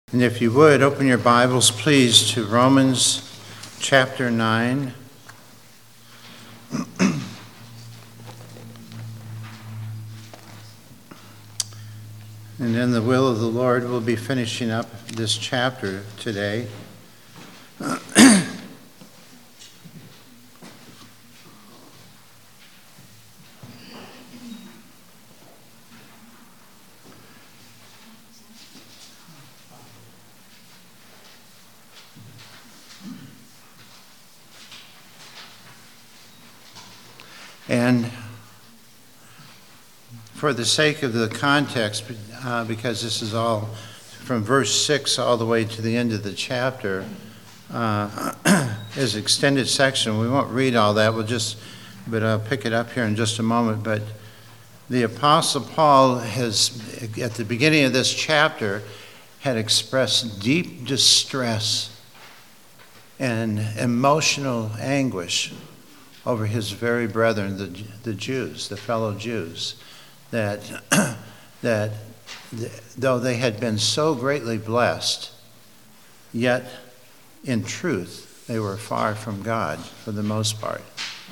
And if you would, open your Bibles, please, to Romans chapter 9. And in the will of the Lord, we'll be finishing up this chapter today. And for the sake of the context, because this is all from verse 6 all the way to the end of the chapter, is extended section. We won't read all that. But I'll pick it up here in just a moment. But the Apostle Paul has, at the beginning of this chapter, had expressed deep distress and emotional anguish over his very brethren, the Jews, the fellow Jews, that though they had been so greatly blessed, yet in truth they were far from God for the most part.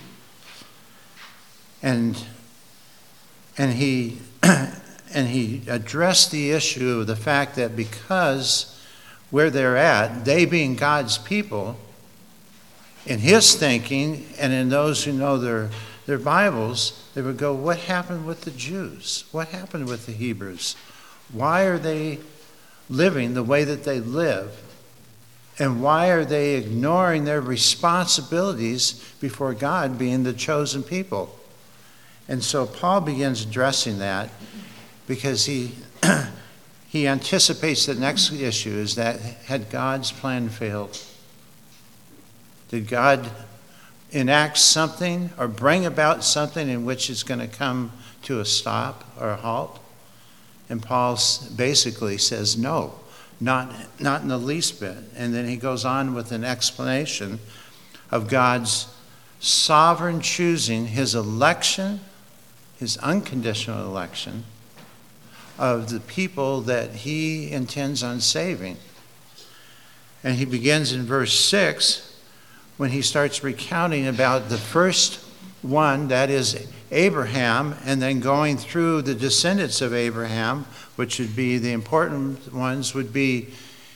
And he addressed the issue of the fact that because where they're at, they being God's people, in his thinking and in those who know their Bibles, they would go, what happened with the Jews? What happened with the Hebrews? Why are they living the way that they live? And why are they ignoring their responsibilities before God, being the chosen people? And so Paul begins addressing that because he anticipates the next issue is that had God's plan failed? Did God enact something or bring about something in which it's going to come to a stop or a halt? And Paul basically says no, not in the least bit. And then he goes on with an explanation of God's sovereign choosing his election, his unconditional election of the people that he intends on saving. And he begins in verse 6 when he starts recounting about the first one, that is Abraham, and then going through the descendants of Abraham, which would be the important ones, would be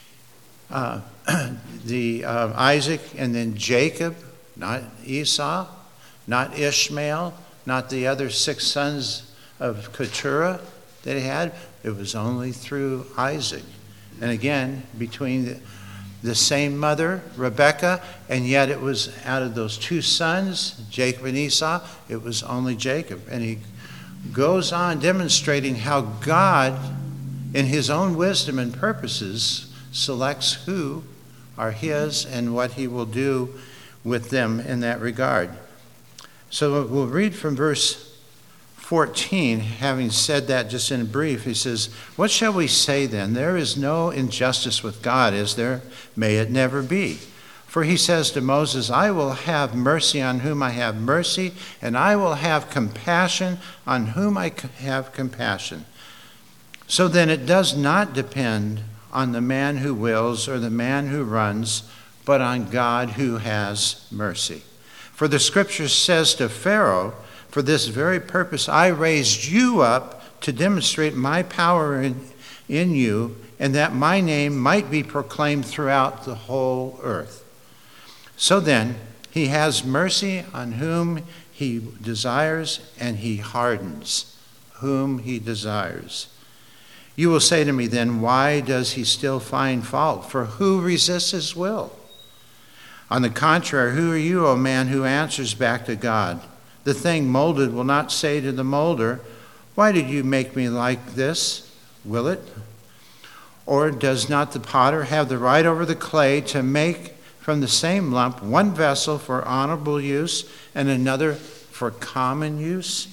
Isaac and then Jacob, not Esau, not Ishmael, not the other 6 sons of Keturah that he had. It was only through Isaac. And again, between the same mother, Rebekah, and yet it was out of those 2 sons, Jacob and Esau, it was only Jacob. And he goes on demonstrating how God, in his own wisdom and purposes, selects who are his and what he will do with them in that regard. So we'll read from verse 14, having said that just in brief, he says, what shall we say then? There is no injustice with God, is there? May it never be. For he says to Moses, I will have mercy on whom I have mercy, and I will have compassion on whom I have compassion. So then it does not depend on the man who wills or the man who runs, but on God who has mercy. For the scripture says to Pharaoh, for this very purpose I raised you up to demonstrate my power in you, and that my name might be proclaimed throughout the whole earth. So then, he has mercy on whom he desires, and he hardens whom he desires. You will say to me then, why does he still find fault? For who resists his will? On the contrary, who are you, O man, who answers back to God? The thing molded will not say to the molder, why did you make me like this? Will it? Or does not the potter have the right over the clay to make from the same lump one vessel for honorable use and another for common use?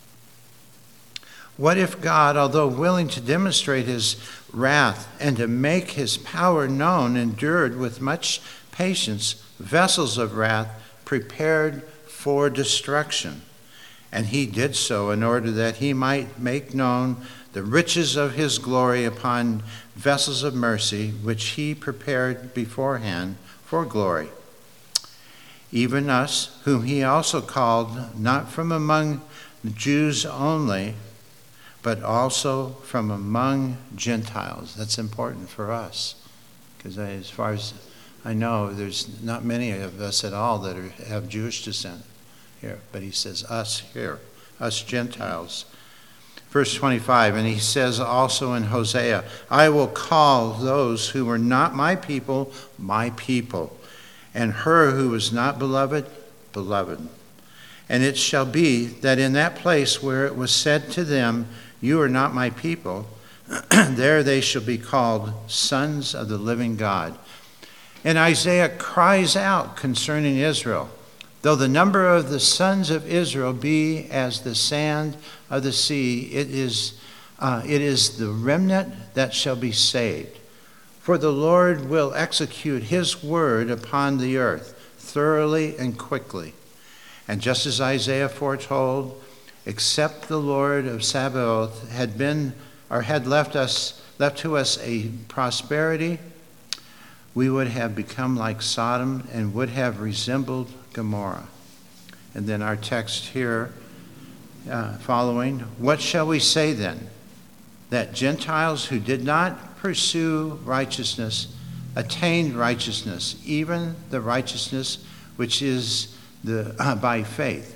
What if God, although willing to demonstrate his wrath and to make his power known, endured with much patience vessels of wrath prepared for destruction? And he did so in order that he might make known the riches of his glory upon vessels of mercy, which he prepared beforehand for glory. Even us, whom he also called, not from among the Jews only, but also from among Gentiles. That's important for us, because as far as I know, there's not many of us at all that have Jewish descent here. But he says us here, us Gentiles. Verse 25, and he says also in Hosea, I will call those who were not my people, and her who was not beloved, beloved. And it shall be that in that place where it was said to them, you are not my people, there they shall be called sons of the living God. And Isaiah cries out concerning Israel, though the number of the sons of Israel be as the sand of the sea, it is the remnant that shall be saved. For the Lord will execute his word upon the earth thoroughly and quickly. And just as Isaiah foretold, except the Lord of Sabaoth had left to us a prosperity, we would have become like Sodom and would have resembled Gomorrah. And then our text here following, what shall we say then? That Gentiles who did not pursue righteousness attained righteousness, even the righteousness which is by faith.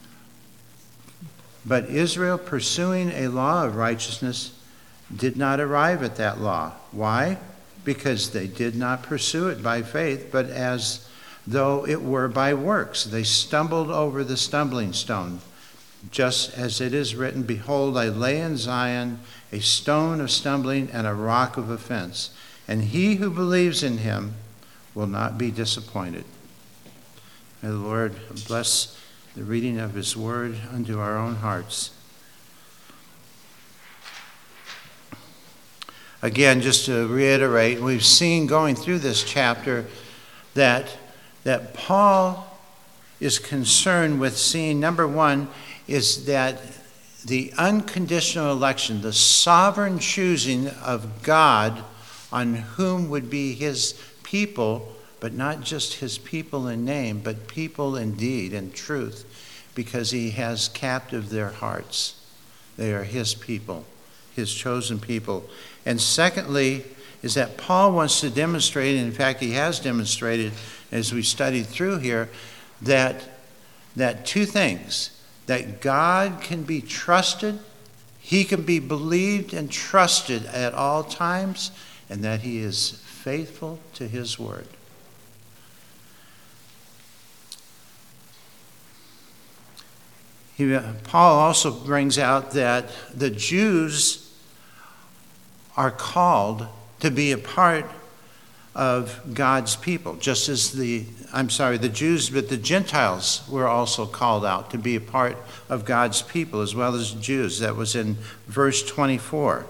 But Israel, pursuing a law of righteousness, did not arrive at that law. Why? Because they did not pursue it by faith, but as though it were by works. They stumbled over the stumbling stone. Just as it is written, behold, I lay in Zion a stone of stumbling and a rock of offense, and he who believes in him will not be disappointed. May the Lord bless the reading of his word unto our own hearts. Again, just to reiterate, we've seen going through this chapter that Paul is concerned with seeing, number one, is that the unconditional election, the sovereign choosing of God on whom would be his people, but not just his people in name, but people in deed and truth, because he has captive their hearts. They are his people, his chosen people. And secondly, is that Paul wants to demonstrate, and in fact he has demonstrated as we studied through here, that two things, that God can be trusted, he can be believed and trusted at all times, and that he is faithful to his word. Paul also brings out that the Jews are called to be a part of God's people, just as the Jews, but the Gentiles were also called out to be a part of God's people as well as the Jews. That was in verse 24.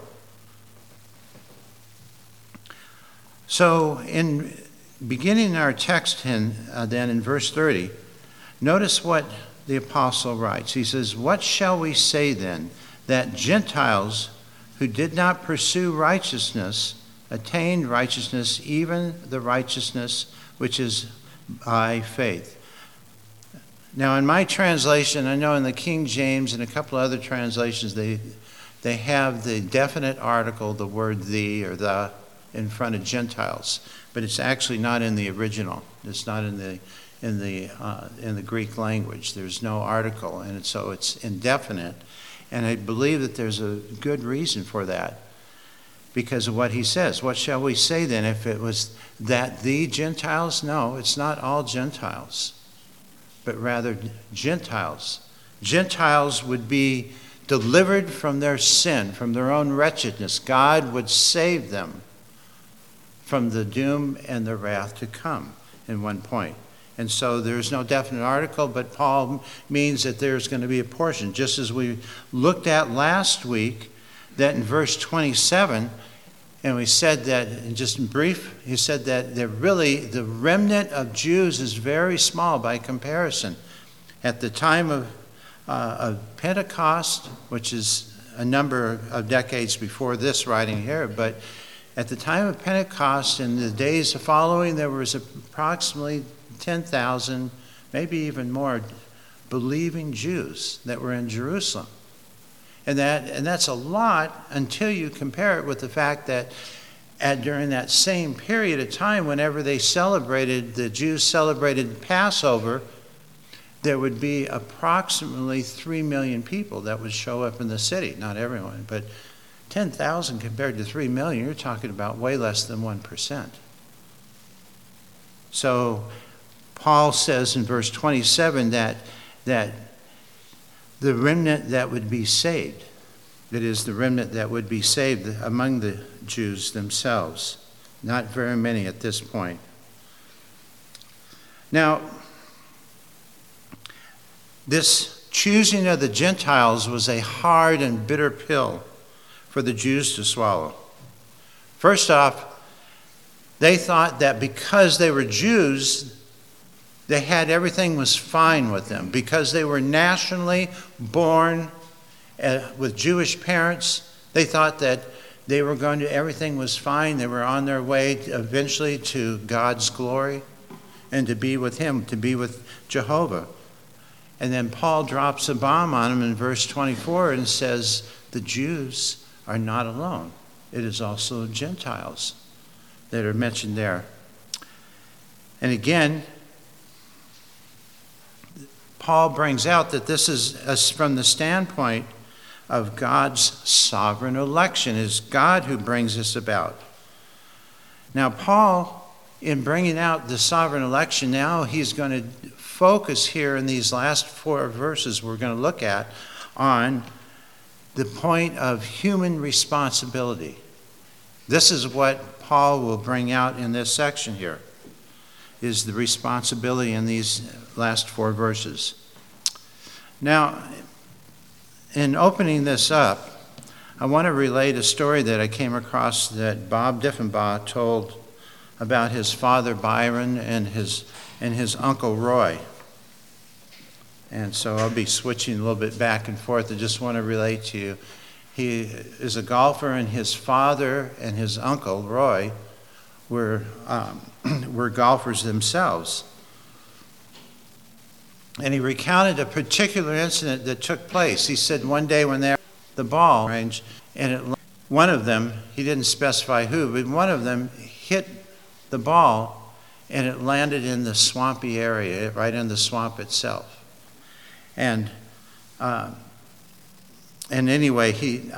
So in beginning our text then in verse 30, notice what the apostle writes. He says, what shall we say then? That Gentiles who did not pursue righteousness attained righteousness, even the righteousness which is by faith. Now in my translation, I know in the King James and a couple other translations, they have the definite article, the word the or the, in front of Gentiles, but it's actually not in the original. It's not in the Greek language. There's no article, and so it's indefinite. And I believe that there's a good reason for that, because of what he says. What shall we say then? If it was that the Gentiles? No, it's not all Gentiles, but rather Gentiles. Gentiles would be delivered from their sin, from their own wretchedness. God would save them from the doom and the wrath to come in one point. And so there's no definite article, but Paul means that there's going to be a portion. Just as we looked at last week, that in verse 27, and we said that, in just in brief, he said that the remnant of Jews is very small by comparison. At the time of Pentecost, which is a number of decades before this writing here, but at the time of Pentecost and the days following, there was approximately 10,000, maybe even more, believing Jews that were in Jerusalem. And that's a lot until you compare it with the fact that during that same period of time, whenever the Jews celebrated Passover, there would be approximately 3 million people that would show up in the city. Not everyone, but 10,000 compared to 3 million, you're talking about way less than 1%. So Paul says in verse 27 that the remnant that would be saved, that is, the remnant that would be saved among the Jews themselves. Not very many at this point. Now, this choosing of the Gentiles was a hard and bitter pill for the Jews to swallow. First off, they thought that because they were Jews, everything was fine with them. Because they were nationally born with Jewish parents, they thought that everything was fine. They were on their way eventually to God's glory and to be with Him, to be with Jehovah. And then Paul drops a bomb on them in verse 24 and says, the Jews are not alone. It is also Gentiles that are mentioned there. And again, Paul brings out that this is from the standpoint of God's sovereign election. It is God who brings this about. Now, Paul, in bringing out the sovereign election, now he's going to focus here in these last 4 verses we're going to look at on the point of human responsibility. This is what Paul will bring out in this section here, is the responsibility in these last 4 verses. Now, in opening this up, I want to relate a story that I came across that Bob Diffenbaugh told about his father Byron and his uncle Roy. And so I'll be switching a little bit back and forth. I just want to relate to you. He is a golfer, and his father and his uncle Roy were golfers themselves. And he recounted a particular incident that took place. He said one day when they were at the ball range, and one of them, he didn't specify who, but one of them hit the ball and it landed in the swampy area, right in the swamp itself. And anyway, he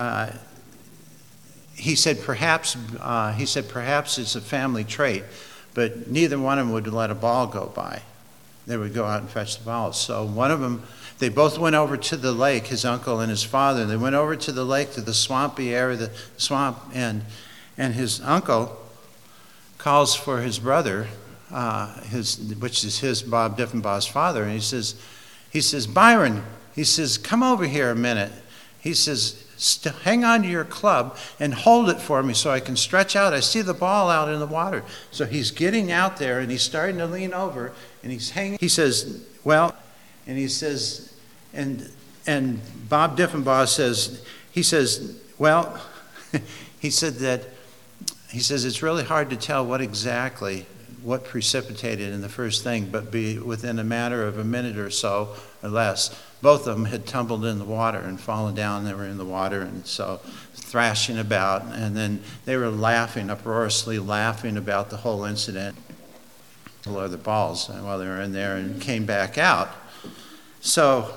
said perhaps it's a family trait, but neither one of them would let a ball go by. They would go out and fetch the balls. So one of them, they both went over to the lake, his uncle and his father. They went over to the lake, to the swampy area, the swamp, and his uncle calls for his brother, which is his Bob Diffenbaugh's father, and he says, Byron, he says, come over here a minute. He says, hang on to your club and hold it for me so I can stretch out. I see the ball out in the water. So he's getting out there and he's starting to lean over and he's hanging. He says, well, and he says, and Bob Diffenbaugh says, he says, well, he says it's really hard to tell what precipitated in the first thing, but within a matter of a minute or so or less, both of them had tumbled in the water and fallen down. They were in the water, and so thrashing about, and then they were uproariously laughing about the whole incident, or the balls, while they were in there, and came back out. So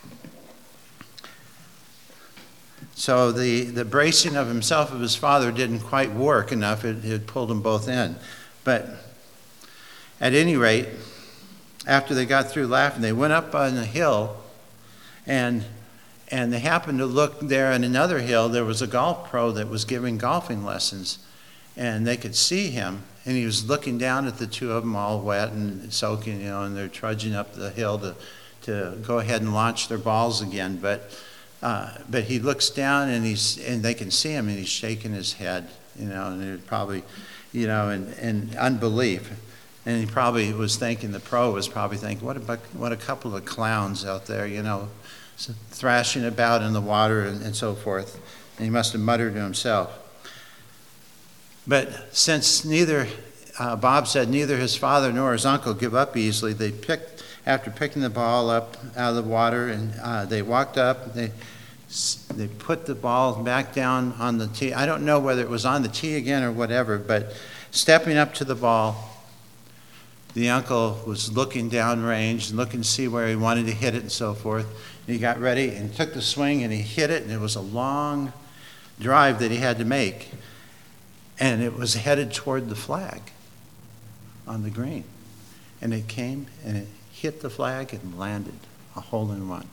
the bracing of himself of his father didn't quite work enough. It pulled them both in. But at any rate, after they got through laughing, they went up on the hill, and they happened to look there on another hill. There was a golf pro that was giving golfing lessons, and they could see him, and he was looking down at the two of them all wet and soaking, and they're trudging up the hill to go ahead and launch their balls again. But he looks down, and they can see him, and he's shaking his head, and it probably, in unbelief. And he probably was thinking, the pro was probably thinking, what a couple of clowns out there, thrashing about in the water and so forth. And he must have muttered to himself. But since Bob said neither his father nor his uncle give up easily, after picking the ball up out of the water, and they walked up, they put the ball back down on the tee. I don't know whether it was on the tee again or whatever, but stepping up to the ball, the uncle was looking downrange and looking to see where he wanted to hit it and so forth. And he got ready and took the swing and he hit it, and it was a long drive that he had to make. And it was headed toward the flag on the green. And it came and it hit the flag and landed a hole in one.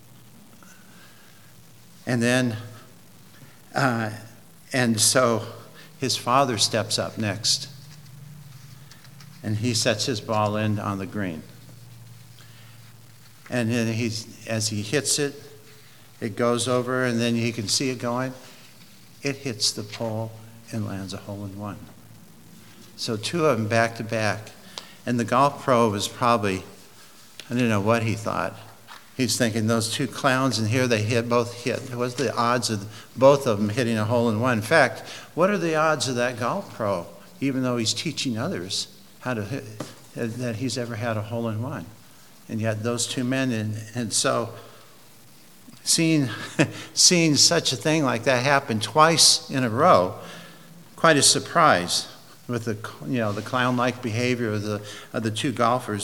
And then, and so his father steps up next. And he sets his ball in on the green. And then as he hits it, it goes over, and then you can see it going. It hits the pole and lands a hole in one. So two of them back to back. And the golf pro was probably, I don't know what he thought. He's thinking those two clowns, and here they both hit. What's the odds of both of them hitting a hole in one? In fact, what are the odds of that golf pro, even though he's teaching others how to hit, that he's ever had a hole in one? And yet those two men, and so seeing such a thing like that happen twice in a row, quite a surprise with the clown-like behavior of the two golfers.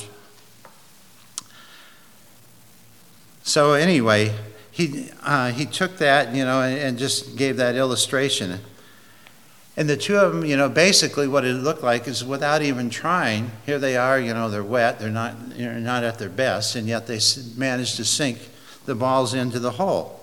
So anyway, he took that, and just gave that illustration. And the two of them, basically what it looked like is without even trying, here they are, they're wet, they're not at their best, and yet they managed to sink the balls into the hole.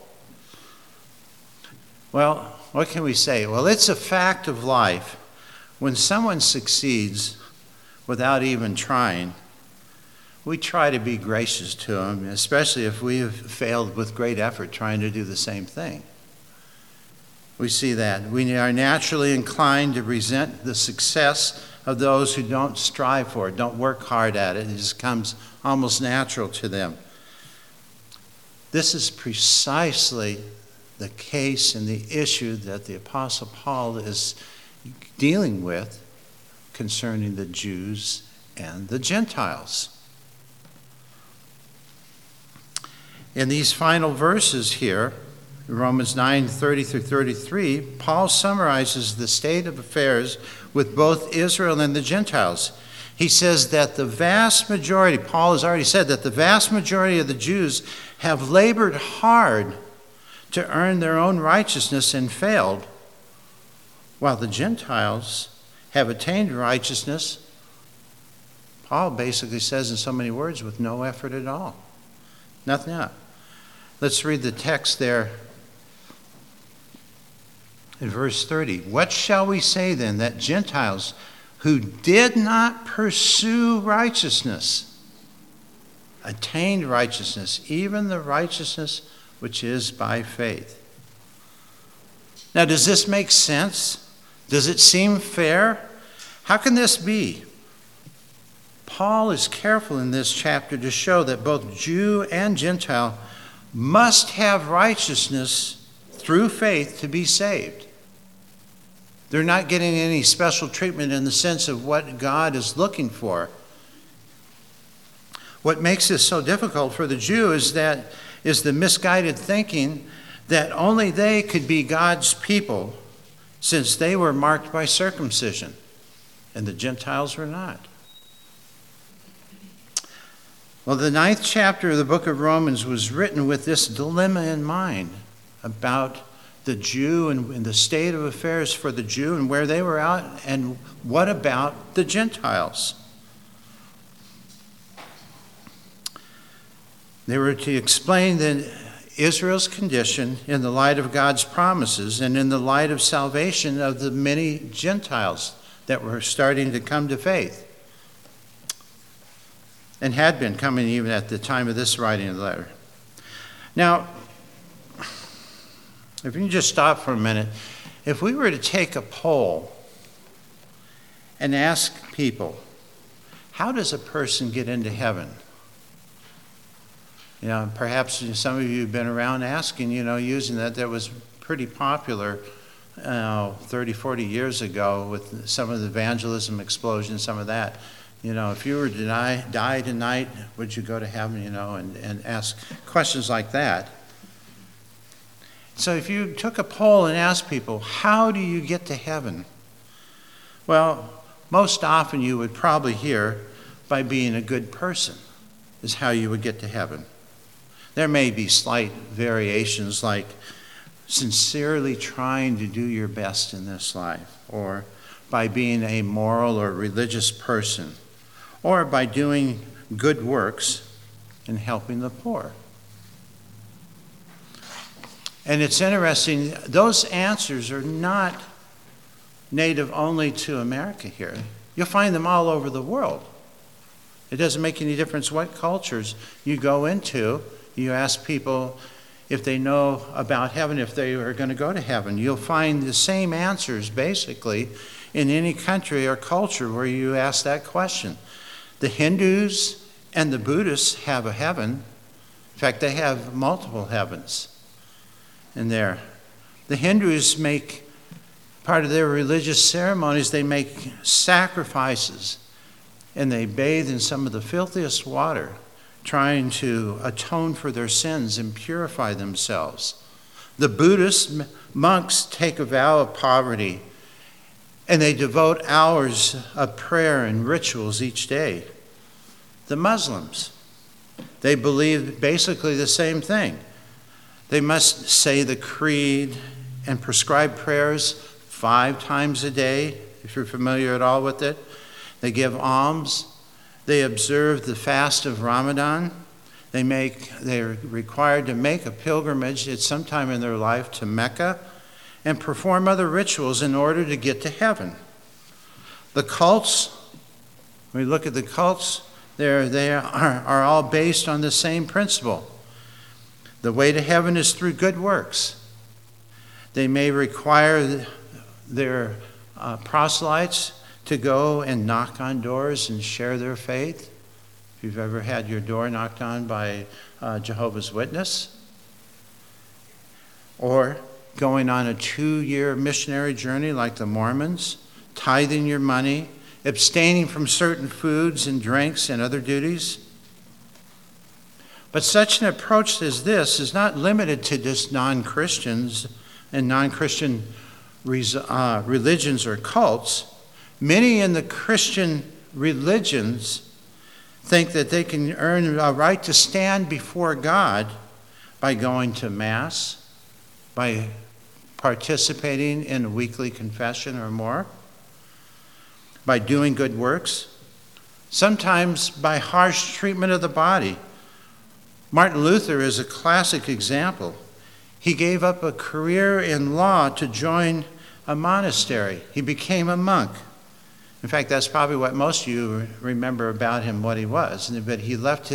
Well, what can we say? Well, it's a fact of life. When someone succeeds without even trying, we try to be gracious to them, especially if we have failed with great effort trying to do the same thing. We see that. We are naturally inclined to resent the success of those who don't strive for it, don't work hard at it. It just comes almost natural to them. This is precisely the case and the issue that the Apostle Paul is dealing with concerning the Jews and the Gentiles. In these final verses here, Romans 9:30 through 33, Paul summarizes the state of affairs with both Israel and the Gentiles. He says that the vast majority, Paul has already said that the vast majority of the Jews have labored hard to earn their own righteousness and failed, while the Gentiles have attained righteousness, Paul basically says in so many words, with no effort at all. Nothing up. Let's read the text there in verse 30. What shall we say then, that Gentiles who did not pursue righteousness attained righteousness, even the righteousness which is by faith? Now, does this make sense? Does it seem fair? How can this be? Paul is careful in this chapter to show that both Jew and Gentile must have righteousness through faith to be saved. They're not getting any special treatment in the sense of what God is looking for. What makes this so difficult for the Jew is the misguided thinking that only they could be God's people since they were marked by circumcision and the Gentiles were not. Well, the 9th chapter of the book of Romans was written with this dilemma in mind about the Jew and the state of affairs for the Jew and where they were at, and what about the Gentiles? They were to explain Israel's condition in the light of God's promises and in the light of salvation of the many Gentiles that were starting to come to faith and had been coming even at the time of this writing of the letter. Now, if you can just stop for a minute, if we were to take a poll and ask people, how does a person get into heaven? Perhaps some of you have been around asking, using that. That was pretty popular 30, 40 years ago with some of the evangelism explosion, some of that. If you were to die tonight, would you go to heaven, and ask questions like that. So if you took a poll and asked people, how do you get to heaven? Well, most often you would probably hear by being a good person is how you would get to heaven. There may be slight variations like sincerely trying to do your best in this life, or by being a moral or religious person, or by doing good works and helping the poor. And it's interesting, those answers are not native only to America here. You'll find them all over the world. It doesn't make any difference what cultures you go into. You ask people if they know about heaven, if they are going to go to heaven. You'll find the same answers basically in any country or culture where you ask that question. The Hindus and the Buddhists have a heaven. In fact, they have multiple heavens in there. The Hindus make part of their religious ceremonies, they make sacrifices and they bathe in some of the filthiest water, trying to atone for their sins and purify themselves. The Buddhist monks take a vow of poverty and they devote hours of prayer and rituals each day. The Muslims, they believe basically the same thing. They must say the creed and prescribed prayers 5 times a day, if you're familiar at all with it. They give alms. They observe the fast of Ramadan. They're required to make a pilgrimage at some time in their life to Mecca and perform other rituals in order to get to heaven. The cults, when we look at the cults, they are all based on the same principle. The way to heaven is through good works. They may require their proselytes to go and knock on doors and share their faith. If you've ever had your door knocked on by Jehovah's Witness, or going on a 2-year missionary journey like the Mormons, tithing your money, abstaining from certain foods and drinks and other duties. But such an approach as this is not limited to just non-Christians and non-Christian religions or cults. Many in the Christian religions think that they can earn a right to stand before God by going to Mass, by participating in a weekly confession or more, by doing good works, sometimes by harsh treatment of the body. Martin Luther is a classic example. He gave up a career in law to join a monastery. He became a monk. In fact, that's probably what most of you remember about him, what he was. But he left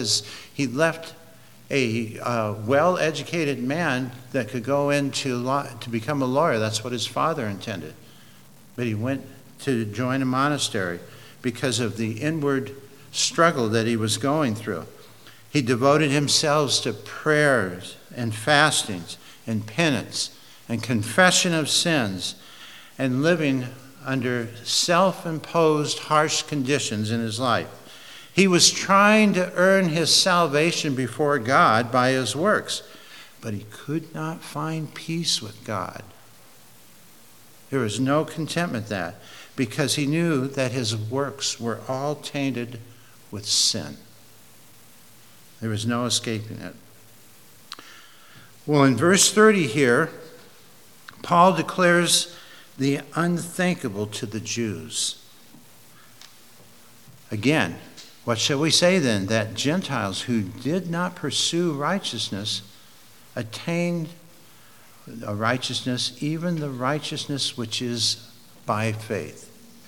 a well-educated man that could go into law to become a lawyer. That's what his father intended. But he went to join a monastery because of the inward struggle that he was going through. He devoted himself to prayers and fastings and penance and confession of sins and living under self-imposed harsh conditions in his life. He was trying to earn his salvation before God by his works, but he could not find peace with God. There was no contentment with that because he knew that his works were all tainted with sin. There was no escaping it. Well, in verse 30 here, Paul declares the unthinkable to the Jews. Again, what shall we say then? That Gentiles who did not pursue righteousness attained a righteousness, even the righteousness which is by faith.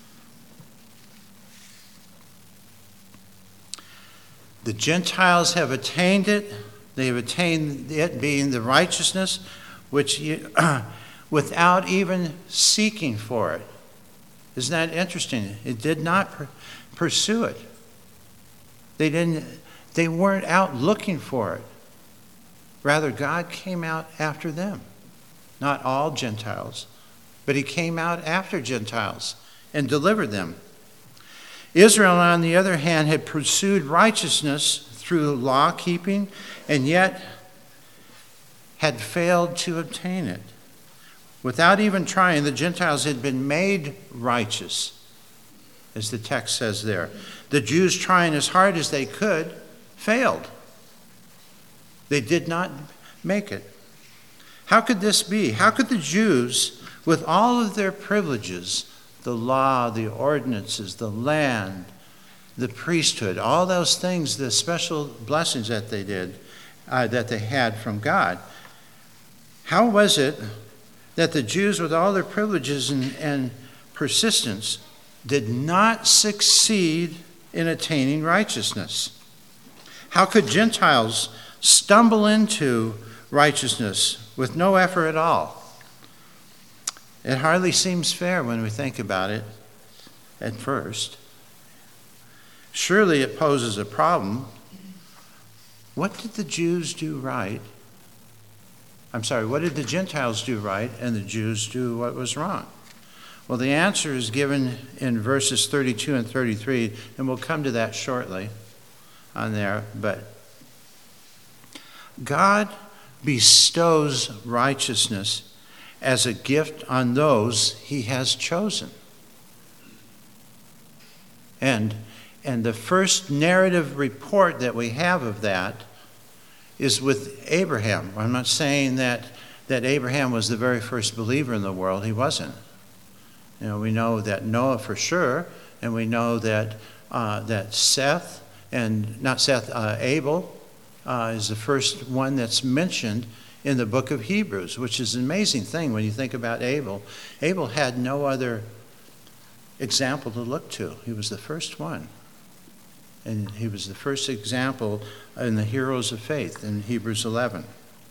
The Gentiles have attained it. They have attained it being the righteousness which without even seeking for it. Isn't that interesting? It did not pursue it. They weren't out looking for it. Rather, God came out after them. Not all Gentiles, but he came out after Gentiles and delivered them. Israel, on the other hand, had pursued righteousness through law keeping and yet had failed to obtain it. Without even trying, the Gentiles had been made righteous, as the text says there. The Jews, trying as hard as they could, failed. They did not make it. How could this be? How could the Jews, with all of their privileges, the law, the ordinances, the land, the priesthood, all those things, the special blessings that they did, that they had from God, how was it that the Jews, with all their privileges and persistence, did not succeed in attaining righteousness? How could Gentiles stumble into righteousness with no effort at all? It hardly seems fair when we think about it at first. Surely it poses a problem. What did the Jews do right? What did the Gentiles do right and the Jews do what was wrong? Well, the answer is given in verses 32 and 33, and we'll come to that shortly on there. But God bestows righteousness as a gift on those he has chosen. And the first narrative report that we have of that is with Abraham. I'm not saying that Abraham was the very first believer in the world. He wasn't. We know that Noah for sure, and we know that Abel is the first one that's mentioned in the book of Hebrews, which is an amazing thing when you think about Abel. Abel had no other example to look to. He was the first one. And he was the first example in the heroes of faith in Hebrews 11.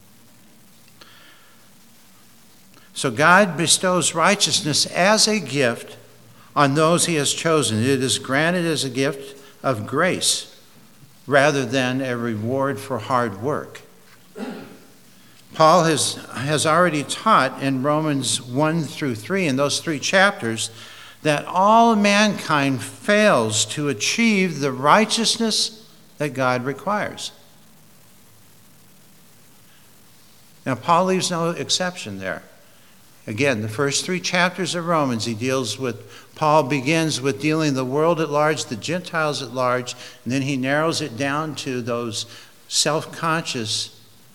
So God bestows righteousness as a gift on those he has chosen. It is granted as a gift of grace rather than a reward for hard work. Paul has already taught in Romans 1 through 3, in those 3 chapters, that all mankind fails to achieve the righteousness that God requires. Now, Paul leaves no exception there. Again, the first 3 chapters of Romans, Paul begins with dealing the world at large, the Gentiles at large, and then he narrows it down to those self-conscious,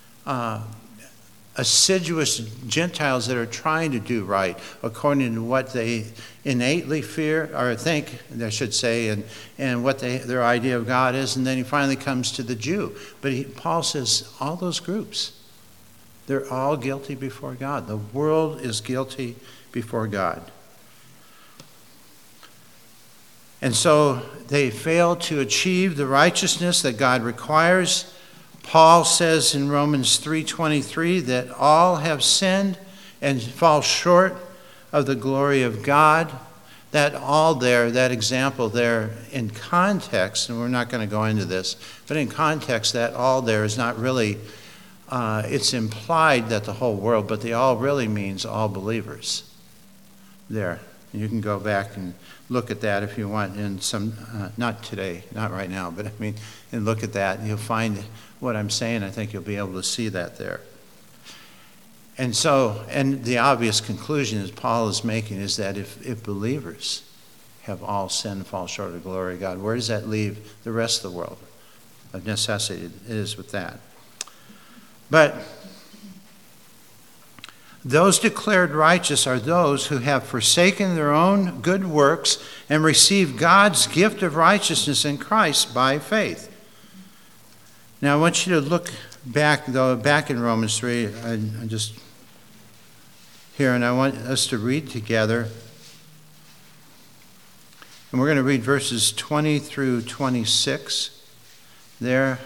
assiduous Gentiles that are trying to do right according to what they innately fear or think, I should say, and what their idea of God is. And then he finally comes to the Jew. But Paul says all those groups, they're all guilty before God. The world is guilty before God. And so they fail to achieve the righteousness that God requires. Paul says in Romans 3:23 that all have sinned and fall short of the glory of God. That all there, that example there in context, and we're not going to go into this, but in context, that all there is not really, it's implied that the whole world, but the all really means all believers there. You can go back and look at that if you want in some, not today, not right now, but and look at that and you'll find what I'm saying. I think you'll be able to see that there. And the obvious conclusion that Paul is making is that if believers have all sinned and fall short of the glory of God, where does that leave the rest of the world? Of necessity, it is with that. But those declared righteous are those who have forsaken their own good works and received God's gift of righteousness in Christ by faith. Now I want you to look back in Romans 3, I'm just here, and I want us to read together. And we're going to read verses 20 through 26 there.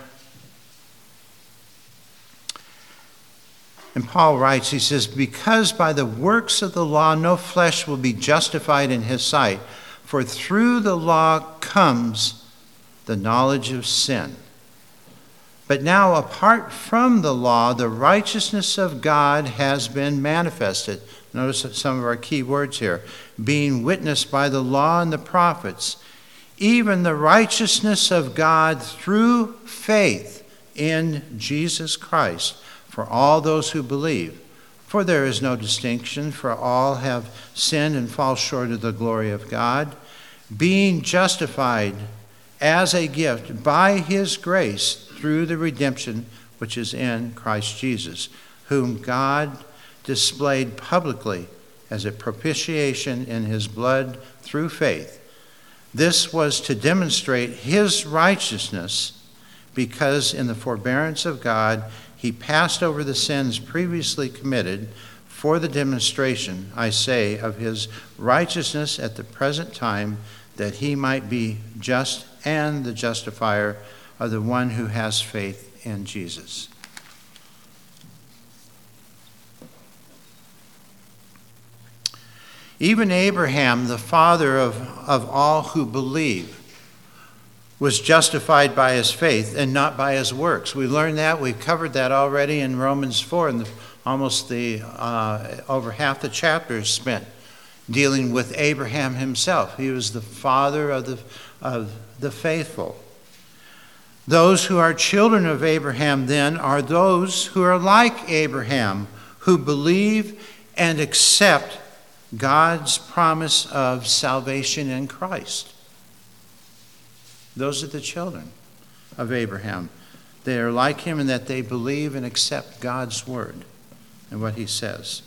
And Paul writes, he says, because by the works of the law no flesh will be justified in his sight, for through the law comes the knowledge of sin. But now, apart from the law, the righteousness of God has been manifested. Notice some of our key words here. Being witnessed by the law and the prophets, even the righteousness of God through faith in Jesus Christ for all those who believe. For there is no distinction, for all have sinned and fall short of the glory of God, being justified as a gift by his grace through the redemption which is in Christ Jesus, whom God displayed publicly as a propitiation in his blood through faith. This was to demonstrate his righteousness, because in the forbearance of God he passed over the sins previously committed for the demonstration, I say, of his righteousness at the present time, that he might be just and the justifier of the one who has faith in Jesus. Even Abraham, the father of all who believe, was justified by his faith and not by his works. We learned that. We've covered that already in Romans 4, and over half the chapter is spent dealing with Abraham himself. He was the father of the faithful. Those who are children of Abraham then are those who are like Abraham, who believe and accept God's promise of salvation in Christ. Those are the children of Abraham. They are like him in that they believe and accept God's word and what he says.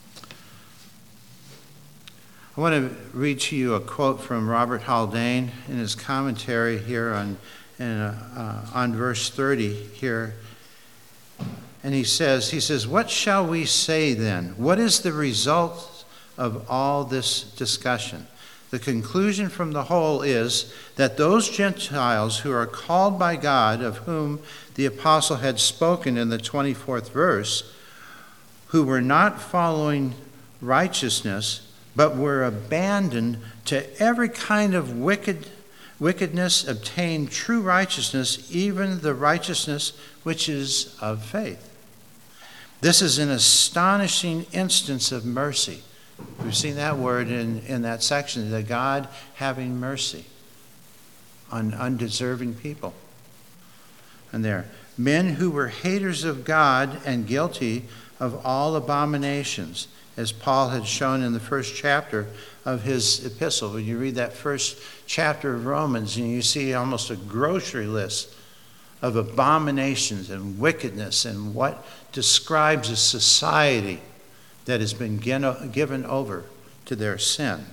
I want to read to you a quote from Robert Haldane in his commentary here on verse 30 here. And he says, "What shall we say then? What is the result of all this discussion? The conclusion from the whole is that those Gentiles who are called by God, of whom the apostle had spoken in the 24th verse, who were not following righteousness, but were abandoned to every kind of wickedness, obtained true righteousness, even the righteousness which is of faith." This is an astonishing instance of mercy. We've seen that word in that section, that God having mercy on undeserving people. And there, men who were haters of God and guilty of all abominations, as Paul had shown in the first chapter of his epistle. When you read that first chapter of Romans, and you see almost a grocery list of abominations and wickedness and what describes a society that has been given over to their sin.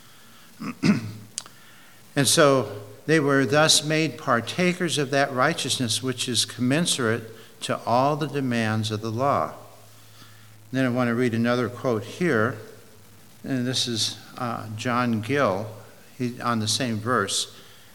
And so they were thus made partakers of that righteousness which is commensurate to all the demands of the law. And then I want to read another quote here, and this is John Gill on the same verse.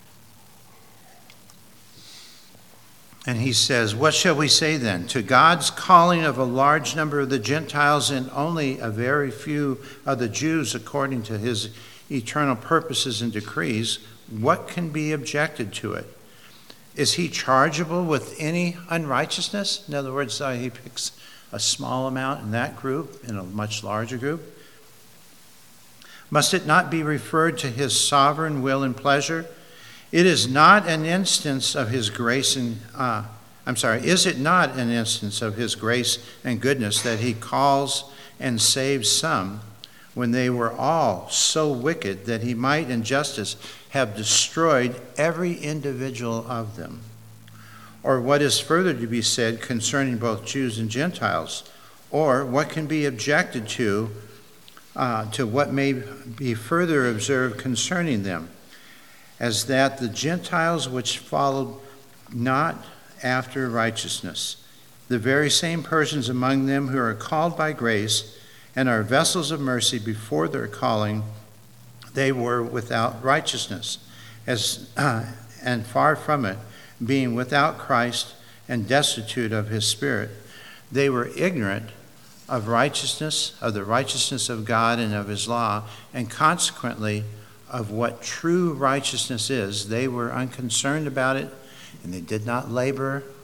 And he says, "What shall we say then? To God's calling of a large number of the Gentiles and only a very few of the Jews according to his eternal purposes and decrees, what can be objected to it? Is he chargeable with any unrighteousness?" In other words, he picks a small amount in that group, in a much larger group. "Must it not be referred to his sovereign will and pleasure? It is not an instance of his grace and is it not an instance of his grace and goodness that he calls and saves some, when they were all so wicked that he might in justice have destroyed every individual of them? Or what is further to be said concerning both Jews and Gentiles? Or what can be objected to what may be further observed concerning them? As that the Gentiles which followed not after righteousness, the very same persons among them who are called by grace and are vessels of mercy before their calling, they were without righteousness, and far from it, being without Christ and destitute of his Spirit. They were ignorant of righteousness, of the righteousness of God and of his law, and consequently of what true righteousness is. They were unconcerned about it, and they did not labor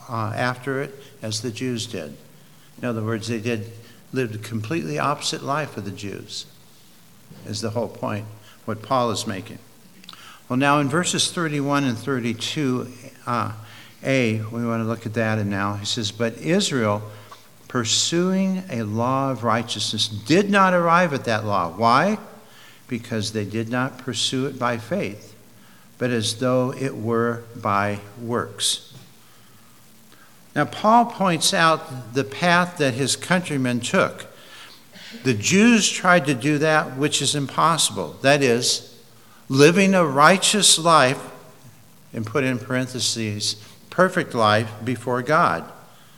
after it as the Jews did. In other words, they lived a completely opposite life of the Jews, is the whole point, what Paul is making. Well, now in verses 31 and 32a, we want to look at that and now. He says, but Israel, pursuing a law of righteousness, did not arrive at that law. Why? Because they did not pursue it by faith, but as though it were by works. Now, Paul points out the path that his countrymen took. The Jews tried to do that which is impossible. That is, living a righteous life, and put in parentheses, perfect life before God.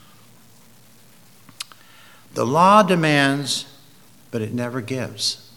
The law demands, but it never gives.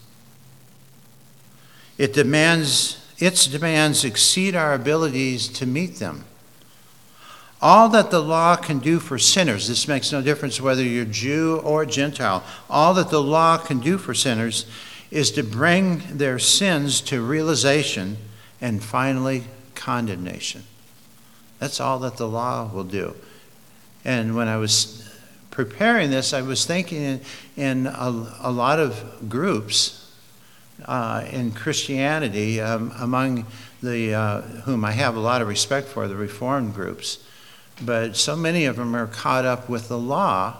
Its demands exceed our abilities to meet them. All that the law can do for sinners, this makes no difference whether you're Jew or Gentile, all that the law can do for sinners is to bring their sins to realization and finally condemnation. That's all that the law will do. And when I was preparing this, I was thinking in a lot of groups in Christianity, among the whom I have a lot of respect for, the Reformed groups. But so many of them are caught up with the law,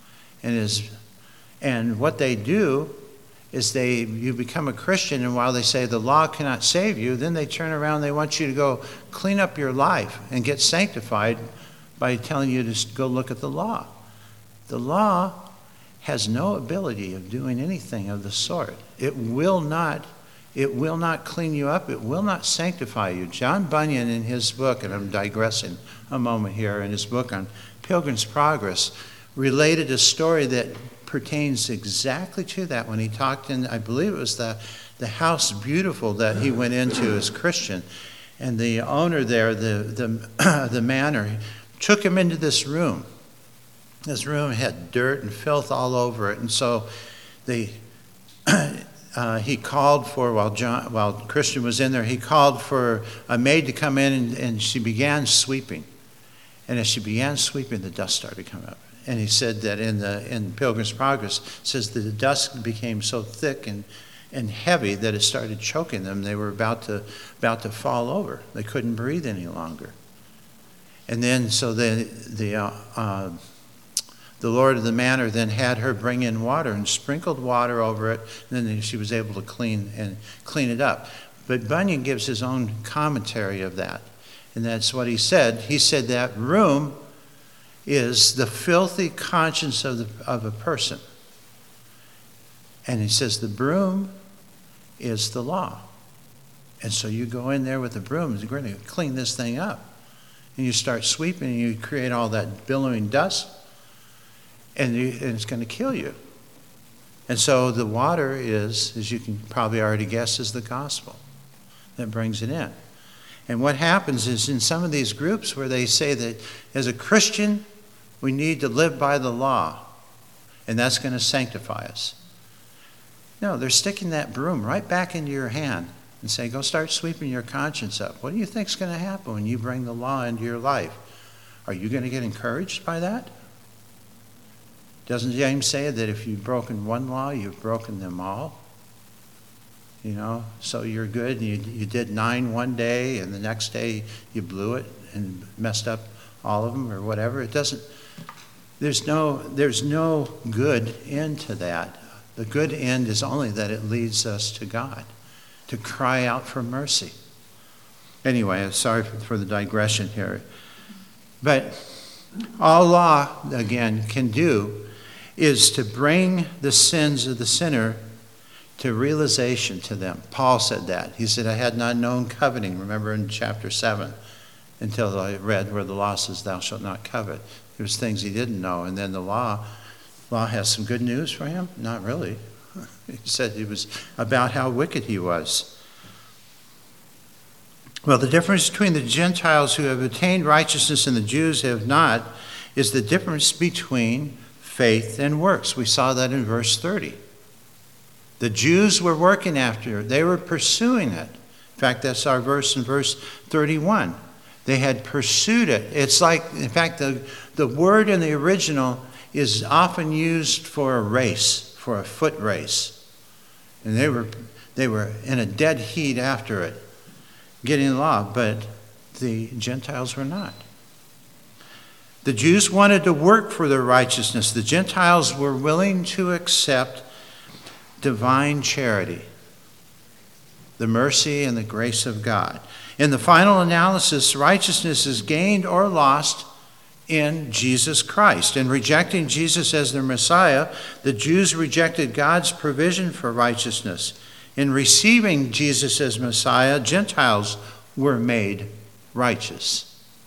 and what they do is you become a Christian, and while they say the law cannot save you, then they turn around and they want you to go clean up your life and get sanctified by telling you to go look at the law. The law has no ability of doing anything of the sort. It will not clean you up. It will not sanctify you. John Bunyan, in his book, and I'm digressing a moment here, in his book on Pilgrim's Progress, related a story that pertains exactly to that when he talked in, I believe it was the House Beautiful that he went into as Christian. And the owner there, the manor, took him into this room. This room had dirt and filth all over it. And so he called for, while Christian was in there, he called for a maid to come in, and she began sweeping. And as she began sweeping, the dust started coming up. And he said that in Pilgrim's Progress, it says that the dust became so thick and heavy that it started choking them. They were about to fall over. They couldn't breathe any longer. And then so the Lord of the manor then had her bring in water and sprinkled water over it, and then she was able to clean it up. But Bunyan gives his own commentary of that, and that's what he said. He said that room is the filthy conscience of a person. And he says the broom is the law. And so you go in there with the broom, you're going to clean this thing up. And you start sweeping, and you create all that billowing dust, and it's going to kill you. And so the water is, as you can probably already guess, is the gospel that brings it in. And what happens is in some of these groups where they say that as a Christian, we need to live by the law, and that's going to sanctify us. No, they're sticking that broom right back into your hand and say, go start sweeping your conscience up. What do you think is going to happen when you bring the law into your life? Are you going to get encouraged by that? Doesn't James say that if you've broken one law, you've broken them all? You know, so you're good, and you did 9 one day, and the next day you blew it and messed up all of them or whatever. It doesn't, there's no good end to that. The good end is only that it leads us to God, to cry out for mercy. Anyway, I'm sorry for the digression here. But all law, again, can do is to bring the sins of the sinner to realization to them. Paul said that. He said, I had not known coveting, remember in chapter 7, until I read where the law says, thou shalt not covet. There's things he didn't know. And then the law has some good news for him? Not really. He said it was about how wicked he was. Well, the difference between the Gentiles who have attained righteousness and the Jews who have not is the difference between faith and works. We saw that in verse 30. The Jews were working after it. They were pursuing it. In fact, that's our verse in verse 31. They had pursued it. It's like, in fact, the word in the original is often used for a race, for a foot race. And they were in a dead heat after it, getting the law, but the Gentiles were not. The Jews wanted to work for their righteousness. The Gentiles were willing to accept divine charity, the mercy and the grace of God. In the final analysis, righteousness is gained or lost in Jesus Christ. In rejecting Jesus as their Messiah, the Jews rejected God's provision for righteousness. In receiving Jesus as Messiah, Gentiles were made righteous.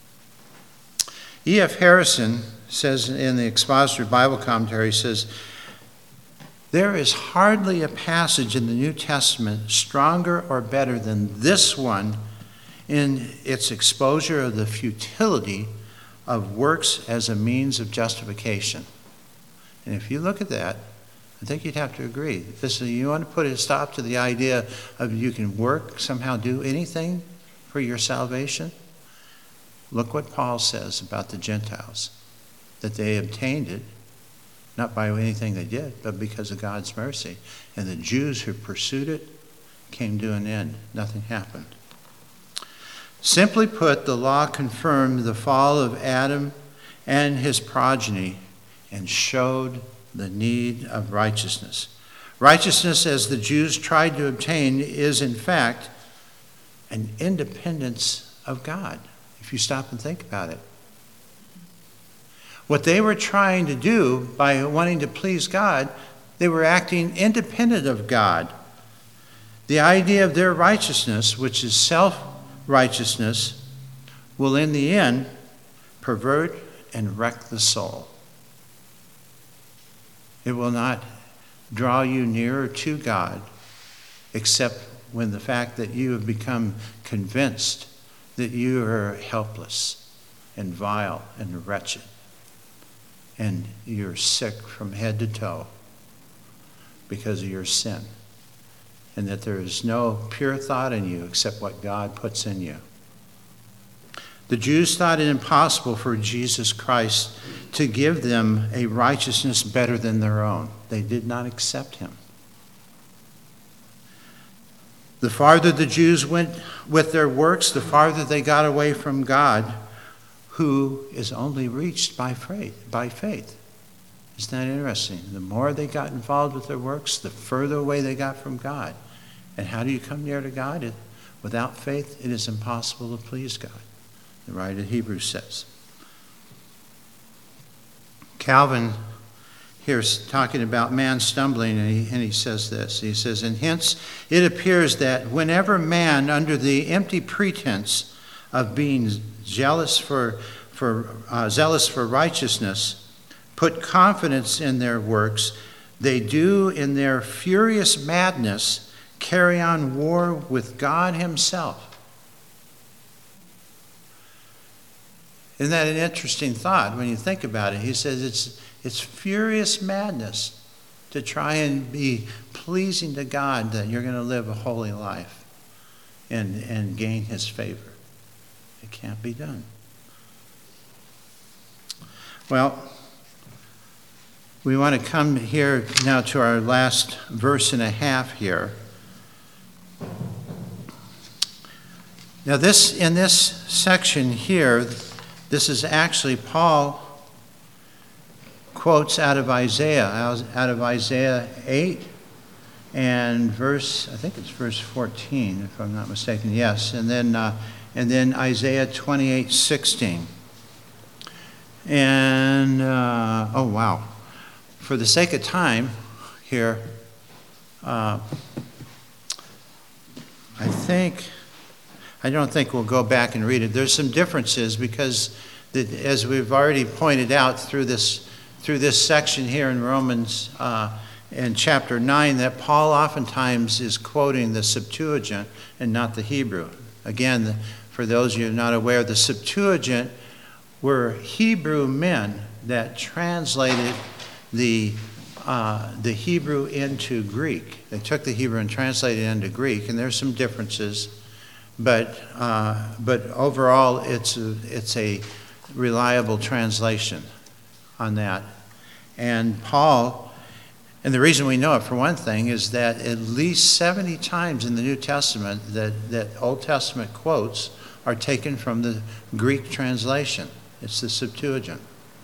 E.F. Harrison says in the Expositor Bible Commentary, says, there is hardly a passage in the New Testament stronger or better than this one in its exposure of the futility of works as a means of justification. And if you look at that, I think you'd have to agree. You want to put a stop to the idea of you can work, somehow do anything for your salvation? Look what Paul says about the Gentiles, that they obtained it, not by anything they did, but because of God's mercy. And the Jews who pursued it came to an end. Nothing happened. Simply put, the law confirmed the fall of Adam and his progeny and showed the need of righteousness. Righteousness, as the Jews tried to obtain, is in fact an independence of God, if you stop and think about it. What they were trying to do by wanting to please God, they were acting independent of God. The idea of their righteousness, which is self-righteousness, will in the end pervert and wreck the soul. It will not draw you nearer to God except when the fact that you have become convinced that you are helpless and vile and wretched and you're sick from head to toe because of your sin, and that there is no pure thought in you except what God puts in you. The Jews thought it impossible for Jesus Christ to give them a righteousness better than their own. They did not accept him. The farther the Jews went with their works, the farther they got away from God, who is only reached by faith. Isn't that interesting? The more they got involved with their works, the further away they got from God. And how do you come near to God? Without faith, it is impossible to please God. The writer of Hebrews says. Calvin here is talking about man stumbling, and he says this. He says, and hence it appears that whenever man, under the empty pretense of being zealous for righteousness, put confidence in their works, they do in their furious madness carry on war with God himself. Isn't that an interesting thought when you think about it? He says it's furious madness to try and be pleasing to God, that you're going to live a holy life and gain his favor. It can't be done. Well, we want to come here now to our last verse and a half here. Now in this section here, this is actually Paul quotes out of Isaiah 8 and I think it's verse 14, if I'm not mistaken. Yes, and then Isaiah 28:16. And oh wow, for the sake of time here, I don't think we'll go back and read it. There's some differences because, as we've already pointed out through this section here in Romans in chapter 9, that Paul oftentimes is quoting the Septuagint and not the Hebrew. Again, for those of you who are not aware, the Septuagint were Hebrew men that translated the Hebrew into Greek. They took the Hebrew and translated it into Greek, and there's some differences. but overall it's a reliable translation on that. And Paul, and the reason we know it, for one thing, is that at least 70 times in the New Testament that Old Testament quotes are taken from the Greek translation. It's the Septuagint.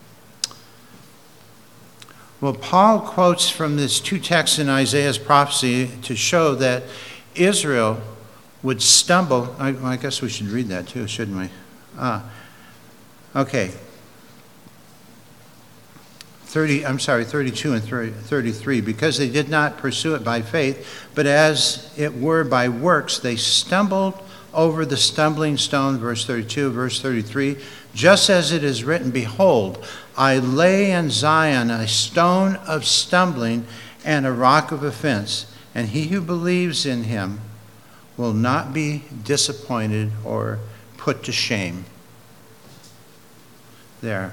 Well, Paul quotes from these two texts in Isaiah's prophecy to show that Israel would stumble. I guess we should read that too, shouldn't we? Okay. 32 and 33. Because they did not pursue it by faith, but as it were by works, they stumbled over the stumbling stone, verse 32, verse 33, just as it is written, behold, I lay in Zion a stone of stumbling and a rock of offense, and he who believes in him will not be disappointed or put to shame. There.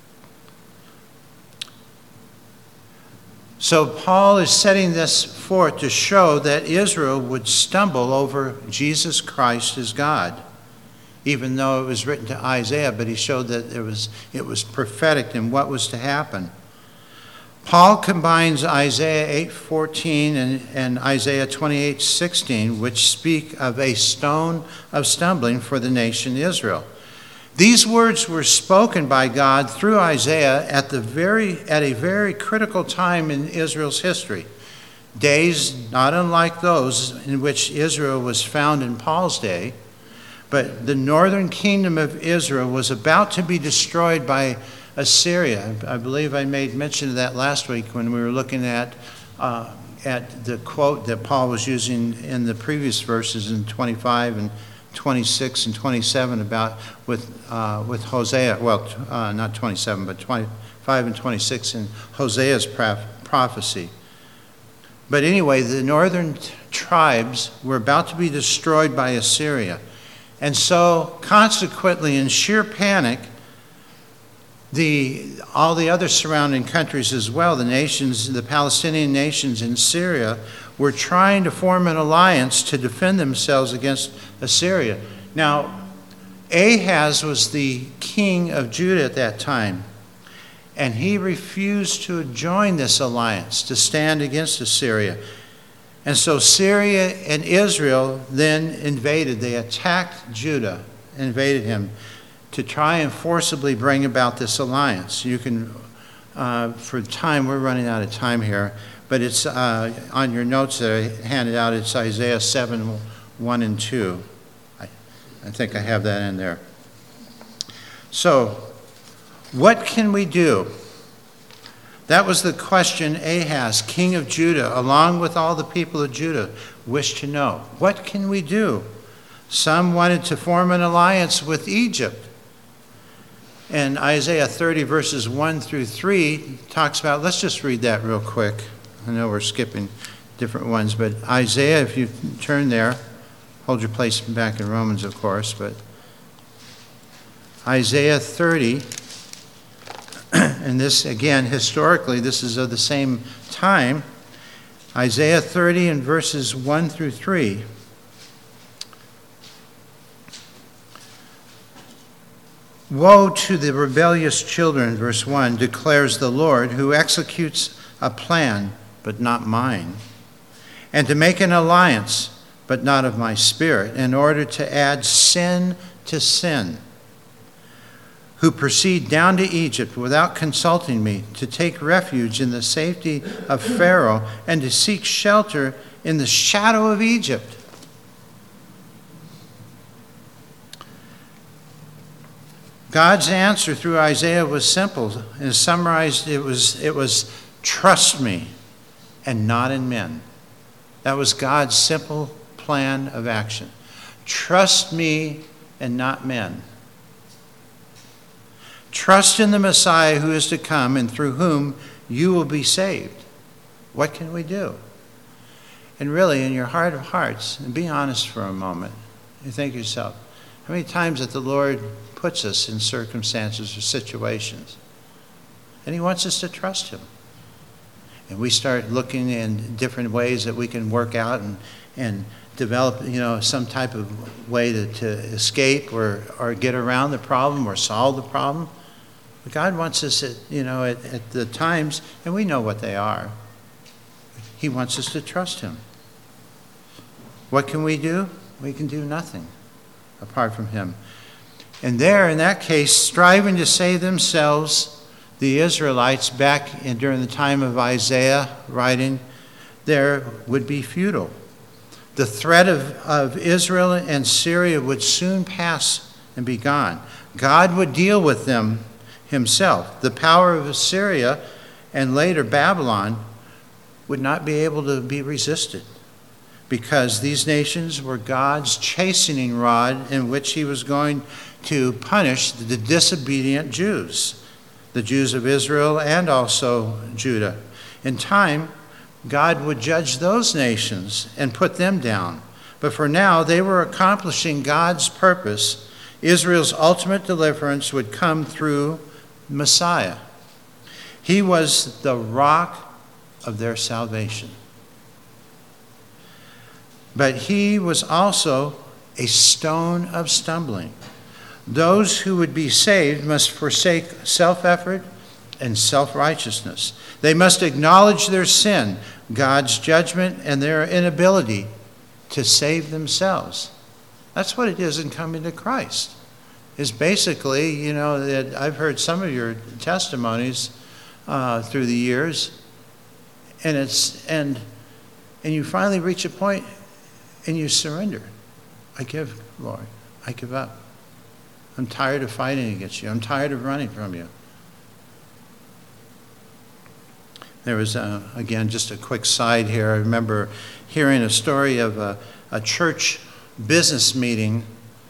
So Paul is setting this forth to show that Israel would stumble over Jesus Christ as God, even though it was written to Isaiah, but he showed that it was prophetic in what was to happen. Paul combines Isaiah 8:14 and Isaiah 28:16, which speak of a stone of stumbling for the nation Israel. These words were spoken by God through Isaiah at a very critical time in Israel's history. Days not unlike those in which Israel was found in Paul's day, but the northern kingdom of Israel was about to be destroyed by Assyria. I believe I made mention of that last week when we were looking at the quote that Paul was using in the previous verses in 25 and 26 and 27 about with Hosea. Well, not 27, but 25 and 26 in Hosea's prophecy. But anyway, the northern tribes were about to be destroyed by Assyria. And so, consequently, in sheer panic, all the other surrounding countries as well, the Palestinian nations in Syria, were trying to form an alliance to defend themselves against Assyria. Now, Ahaz was the king of Judah at that time, and he refused to join this alliance to stand against Assyria. And so Syria and Israel then invaded. They attacked Judah, invaded him, to try and forcibly bring about this alliance. You can, for time, we're running out of time here, but it's on your notes that I handed out, it's Isaiah 7, 1 and 2. I think I have that in there. So, what can we do? That was the question Ahaz, king of Judah, along with all the people of Judah, wished to know. What can we do? Some wanted to form an alliance with Egypt. And Isaiah 30 verses 1 through 3 talks about, let's just read that real quick. I know we're skipping different ones, but Isaiah, if you turn there, hold your place back in Romans, of course, but Isaiah 30, and this, again, historically, this is of the same time. Isaiah 30 and verses 1 through 3. Woe to the rebellious children, verse 1, declares the Lord, who executes a plan, but not mine, and to make an alliance, but not of my spirit, in order to add sin to sin, who proceed down to Egypt without consulting me, to take refuge in the safety of Pharaoh, and to seek shelter in the shadow of Egypt. God's answer through Isaiah was simple. And summarized, it was trust me and not in men. That was God's simple plan of action. Trust me and not men. Trust in the Messiah who is to come and through whom you will be saved. What can we do? And really, in your heart of hearts, and be honest for a moment, you think to yourself, how many times that the Lord puts us in circumstances or situations, and he wants us to trust him. And we start looking in different ways that we can work out and develop, some type of way to escape or get around the problem or solve the problem. But God wants us at the times, and we know what they are. He wants us to trust him. What can we do? We can do nothing apart from him. And there, in that case, striving to save themselves, the Israelites during the time of Isaiah writing, there would be futile. The threat of Israel and Syria would soon pass and be gone. God would deal with them himself. The power of Assyria and later Babylon would not be able to be resisted, because these nations were God's chastening rod in which he was going to punish the disobedient Jews, the Jews of Israel and also Judah. In time, God would judge those nations and put them down. But for now, they were accomplishing God's purpose. Israel's ultimate deliverance would come through Messiah. He was the rock of their salvation. But he was also a stone of stumbling. Those who would be saved must forsake self-effort and self-righteousness. They must acknowledge their sin, God's judgment, and their inability to save themselves. That's what it is in coming to Christ. Is basically, that I've heard some of your testimonies through the years, and you finally reach a point and you surrender. I give, Lord. I give up. I'm tired of fighting against you. I'm tired of running from you. There was, again, just a quick side here. I remember hearing a story of a church business meeting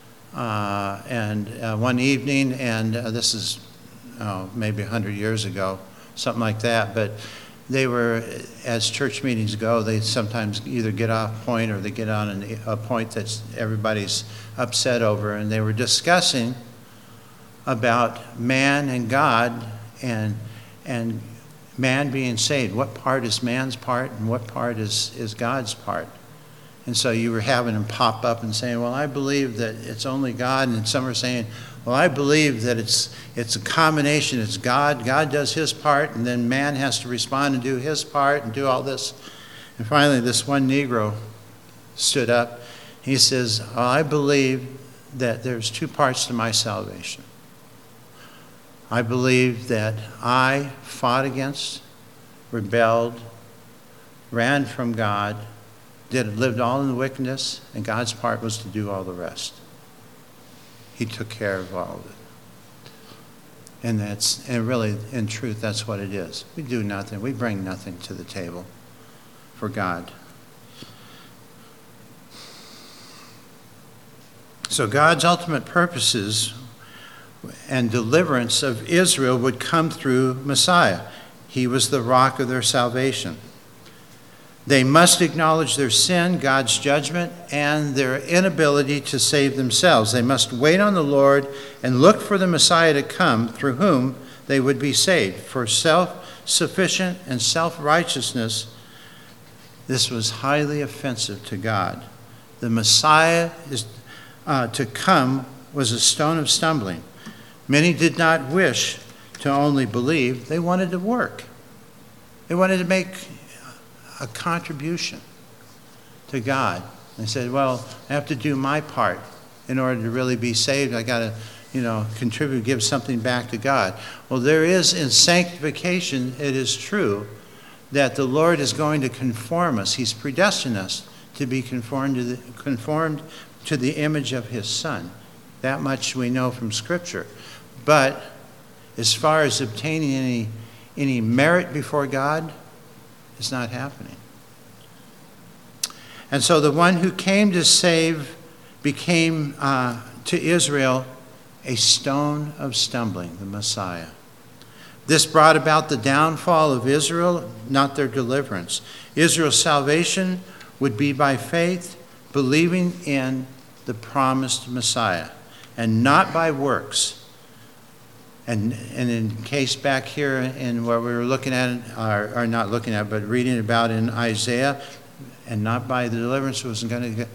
and one evening, and this is maybe 100 years ago, something like that. But they were, as church meetings go, they sometimes either get off point or they get on a point that everybody's upset over. And they were discussing about man and God and man being saved. What part is man's part and what part is God's part? And so you were having them pop up and saying, well, I believe that it's only God. And some are saying, well, I believe that it's a combination. It's God. God does his part, and then man has to respond and do his part and do all this. And finally, this one Negro stood up. He says, well, I believe that there's two parts to my salvation. I believe that I fought against, rebelled, ran from God, lived all in the wickedness, and God's part was to do all the rest. He took care of all of it. And really, in truth, that's what it is. We do nothing. We bring nothing to the table for God. So God's ultimate purposes and deliverance of Israel would come through Messiah. He was the rock of their salvation. They must acknowledge their sin, God's judgment, and their inability to save themselves. They must wait on the Lord and look for the Messiah to come, through whom they would be saved. For self-sufficient and self-righteousness, this was highly offensive to God. The Messiah to come was a stone of stumbling. Many did not wish to only believe, they wanted to work. They wanted to make a contribution to God. They said, well, I have to do my part in order to really be saved. I got to, contribute, give something back to God. Well, there is in sanctification, it is true that the Lord is going to conform us. He's predestined us to be conformed to the image of his Son. That much we know from Scripture. But as far as obtaining any merit before God, it's not happening. And so the one who came to save became to Israel a stone of stumbling, the Messiah. This brought about the downfall of Israel, not their deliverance. Israel's salvation would be by faith, believing in the promised Messiah, and not by works. And in case back here in what we were looking at, or not looking at, but reading about in Isaiah, and not by the deliverance was going to get.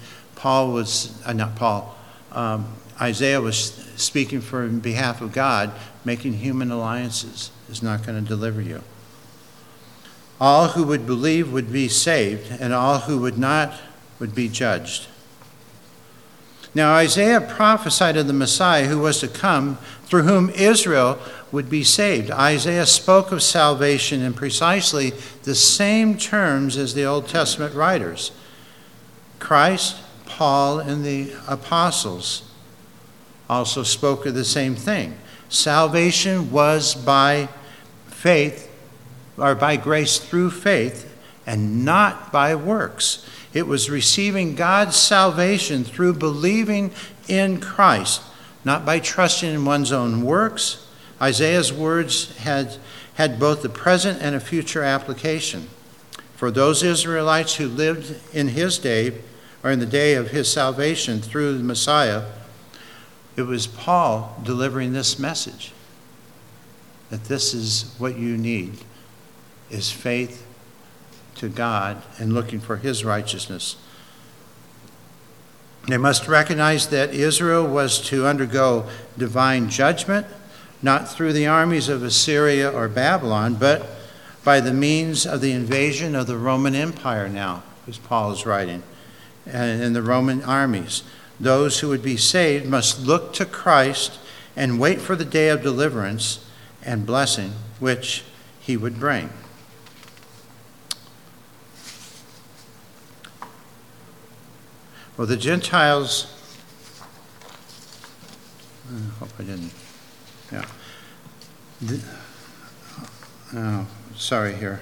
Isaiah was speaking for in behalf of God, making human alliances is not going to deliver you. All who would believe would be saved, and all who would not would be judged. Now Isaiah prophesied of the Messiah who was to come, through whom Israel would be saved. Isaiah spoke of salvation in precisely the same terms as the Old Testament writers. Christ, Paul, and the apostles also spoke of the same thing. Salvation was by faith, or by grace through faith, and not by works. It was receiving God's salvation through believing in Christ, not by trusting in one's own works. Isaiah's words had both a present and a future application. For those Israelites who lived in his day, or in the day of his salvation through the Messiah, it was Paul delivering this message, that this is what you need, is faith to God and looking for his righteousness. They must recognize that Israel was to undergo divine judgment, not through the armies of Assyria or Babylon, but by the means of the invasion of the Roman Empire now, as Paul is writing, and the Roman armies. Those who would be saved must look to Christ and wait for the day of deliverance and blessing which he would bring. Well, the Gentiles, I hope I didn't, sorry here.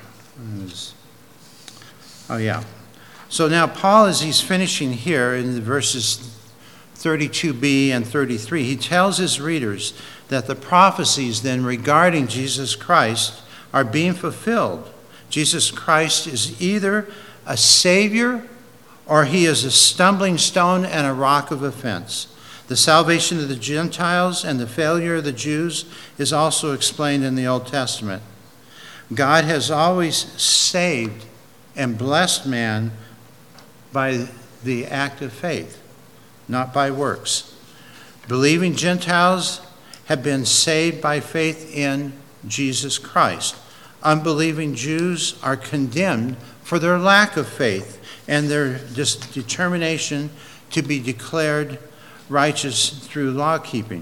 So now Paul, as he's finishing here in the verses 32b and 33, he tells his readers that the prophecies then regarding Jesus Christ are being fulfilled. Jesus Christ is either a Savior or he is a stumbling stone and a rock of offense. The salvation of the Gentiles and the failure of the Jews is also explained in the Old Testament. God has always saved and blessed man by the act of faith, not by works. Believing Gentiles have been saved by faith in Jesus Christ. Unbelieving Jews are condemned for their lack of faith and their determination to be declared righteous through law keeping.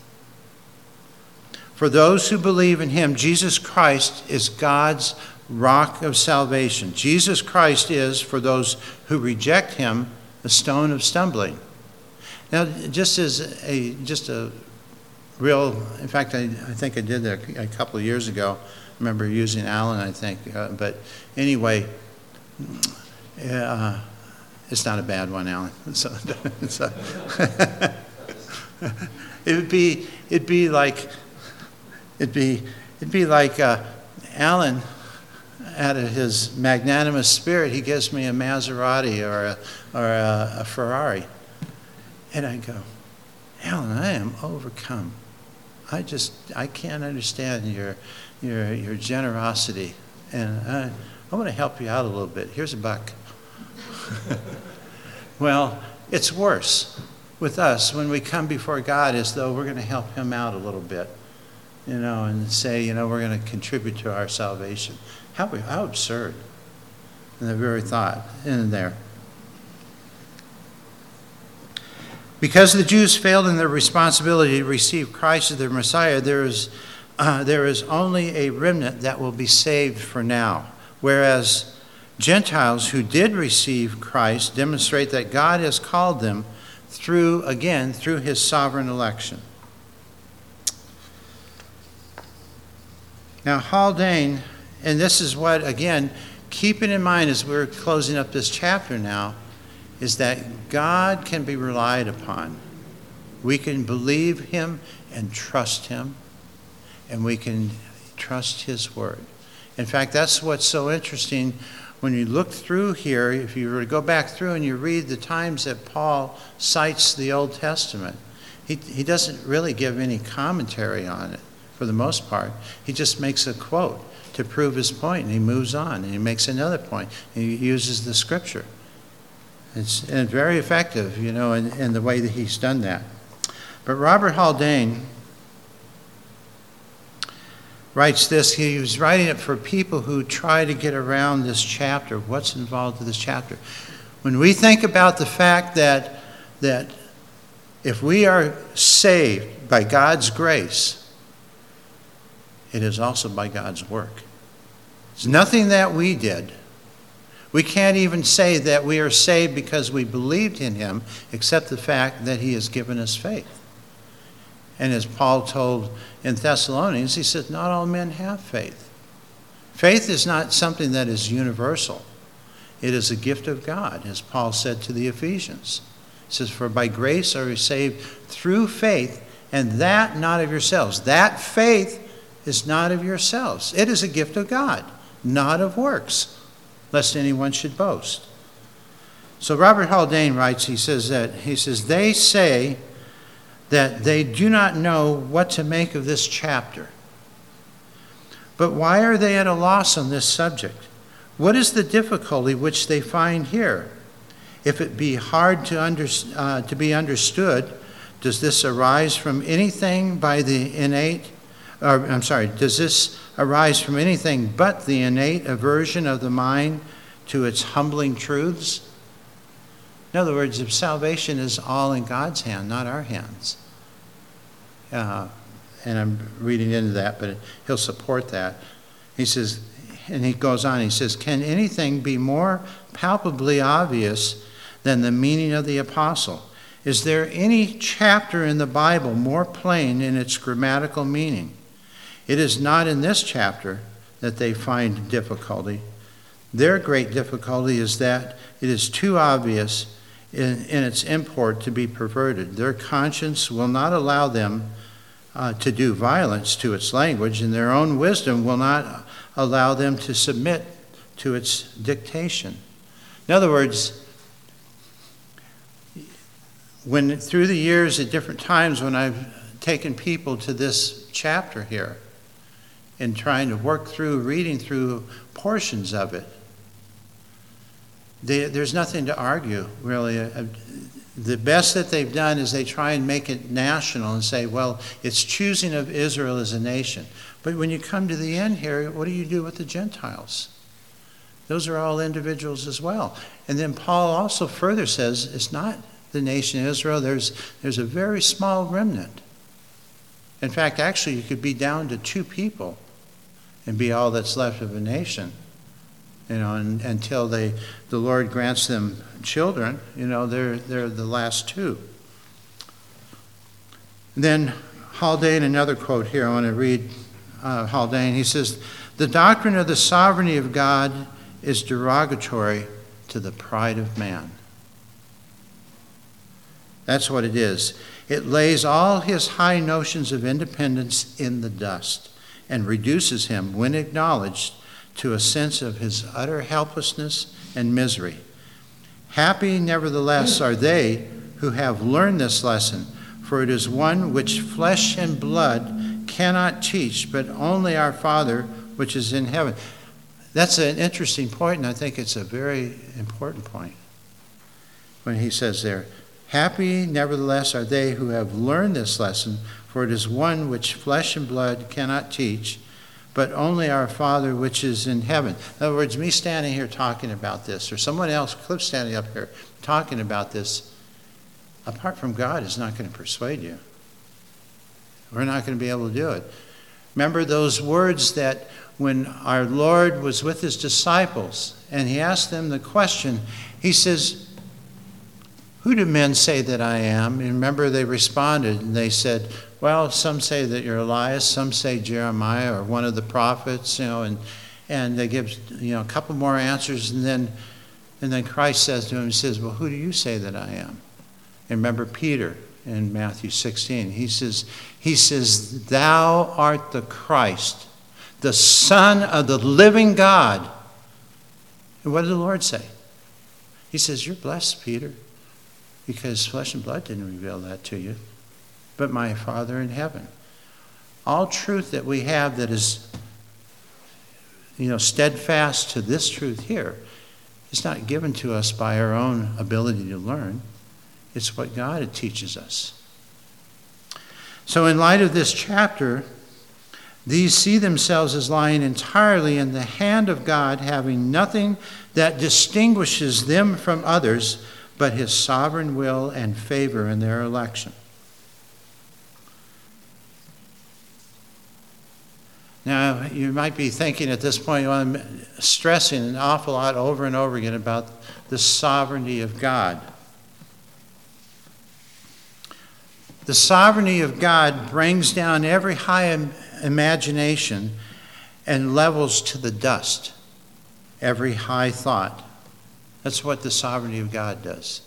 For those who believe in him, Jesus Christ is God's rock of salvation. Jesus Christ is, for those who reject him, a stone of stumbling. Now, just a real, in fact, I think I did that a couple of years ago. I remember using Alan, I think. But anyway, it's not a bad one, Alan. It'd be like Alan, out of his magnanimous spirit, he gives me a Maserati or a Ferrari, and I go, Alan, I am overcome. I can't understand your generosity, and I want to help you out a little bit. Here's $1. Well, it's worse with us when we come before God as though we're going to help him out a little bit, and say, we're going to contribute to our salvation. How absurd. And the very thought in there. Because the Jews failed in their responsibility to receive Christ as their Messiah, there is only a remnant that will be saved for now. Whereas Gentiles who did receive Christ demonstrate that God has called them through his sovereign election. Now, Haldane, and this is what, again, keeping in mind as we're closing up this chapter now, is that God can be relied upon. We can believe him and trust him, and we can trust his word. In fact, that's what's so interesting when you look through here. If you were to go back through and you read the times that Paul cites the Old Testament, he doesn't really give any commentary on it for the most part. He just makes a quote to prove his point, and he moves on, and he makes another point. He uses the scripture. It's very effective, in the way that he's done that. But Robert Haldane writes this. He was writing it for people who try to get around this chapter, what's involved in this chapter. When we think about the fact that if we are saved by God's grace, it is also by God's work. It's nothing that we did. We can't even say that we are saved because we believed in him, except the fact that he has given us faith. And as Paul told in Thessalonians, he said, not all men have faith. Faith is not something that is universal. It is a gift of God, as Paul said to the Ephesians. He says, for by grace are you saved through faith, and that not of yourselves. That faith is not of yourselves. It is a gift of God, not of works, lest anyone should boast. So Robert Haldane writes, he says, they say that they do not know what to make of this chapter. But why are they at a loss on this subject? What is the difficulty which they find here? If it be hard to be understood, does this arise from anything does this arise from anything but the innate aversion of the mind to its humbling truths? In other words, if salvation is all in God's hand, not our hands. And I'm reading into that, but he'll support that. He says, and he goes on, he says, can anything be more palpably obvious than the meaning of the apostle? Is there any chapter in the Bible more plain in its grammatical meaning? It is not in this chapter that they find difficulty. Their great difficulty is that it is too obvious in its import to be perverted. Their conscience will not allow them to do violence to its language, and their own wisdom will not allow them to submit to its dictation. In other words, when through the years at different times when I've taken people to this chapter here and trying to work through, reading through portions of it, there's nothing to argue, really. The best that they've done is they try and make it national and say, well, it's choosing of Israel as a nation. But when you come to the end here, what do you do with the Gentiles? Those are all individuals as well. And then Paul also further says it's not the nation of Israel. There's a very small remnant. In fact, actually, you could be down to 2 people and be all that's left of a nation. Until the Lord grants them children, they're the last 2. And then Haldane, another quote here. I want to read Haldane. He says, the doctrine of the sovereignty of God is derogatory to the pride of man. That's what it is. It lays all his high notions of independence in the dust and reduces him, when acknowledged, to a sense of his utter helplessness and misery. Happy, nevertheless, are they who have learned this lesson, for it is one which flesh and blood cannot teach, but only our Father which is in heaven. That's an interesting point, and I think it's a very important point when he says there, happy, nevertheless, are they who have learned this lesson, for it is one which flesh and blood cannot teach, but only our Father which is in heaven. In other words, me standing here talking about this, or someone else, Cliff standing up here talking about this, apart from God, is not going to persuade you. We're not going to be able to do it. Remember those words that when our Lord was with his disciples and he asked them the question, he says, who do men say that I am? And remember they responded and they said, well, some say that you're Elias, some say Jeremiah or one of the prophets, and they give a couple more answers, and then Christ says to him, he says, well, who do you say that I am? And remember Peter in Matthew 16. He says, thou art the Christ, the Son of the living God. And what did the Lord say? He says, you're blessed, Peter, because flesh and blood didn't reveal that to you, but my Father in heaven. all truth that we have that is, steadfast to this truth here, is not given to us by our own ability to learn. It's what God teaches us. So in light of this chapter, these see themselves as lying entirely in the hand of God, having nothing that distinguishes them from others but his sovereign will and favor in their election. Now, you might be thinking at this point, well, I'm stressing an awful lot over and over again about the sovereignty of God. The sovereignty of God brings down every high imagination and levels to the dust every high thought. That's what the sovereignty of God does.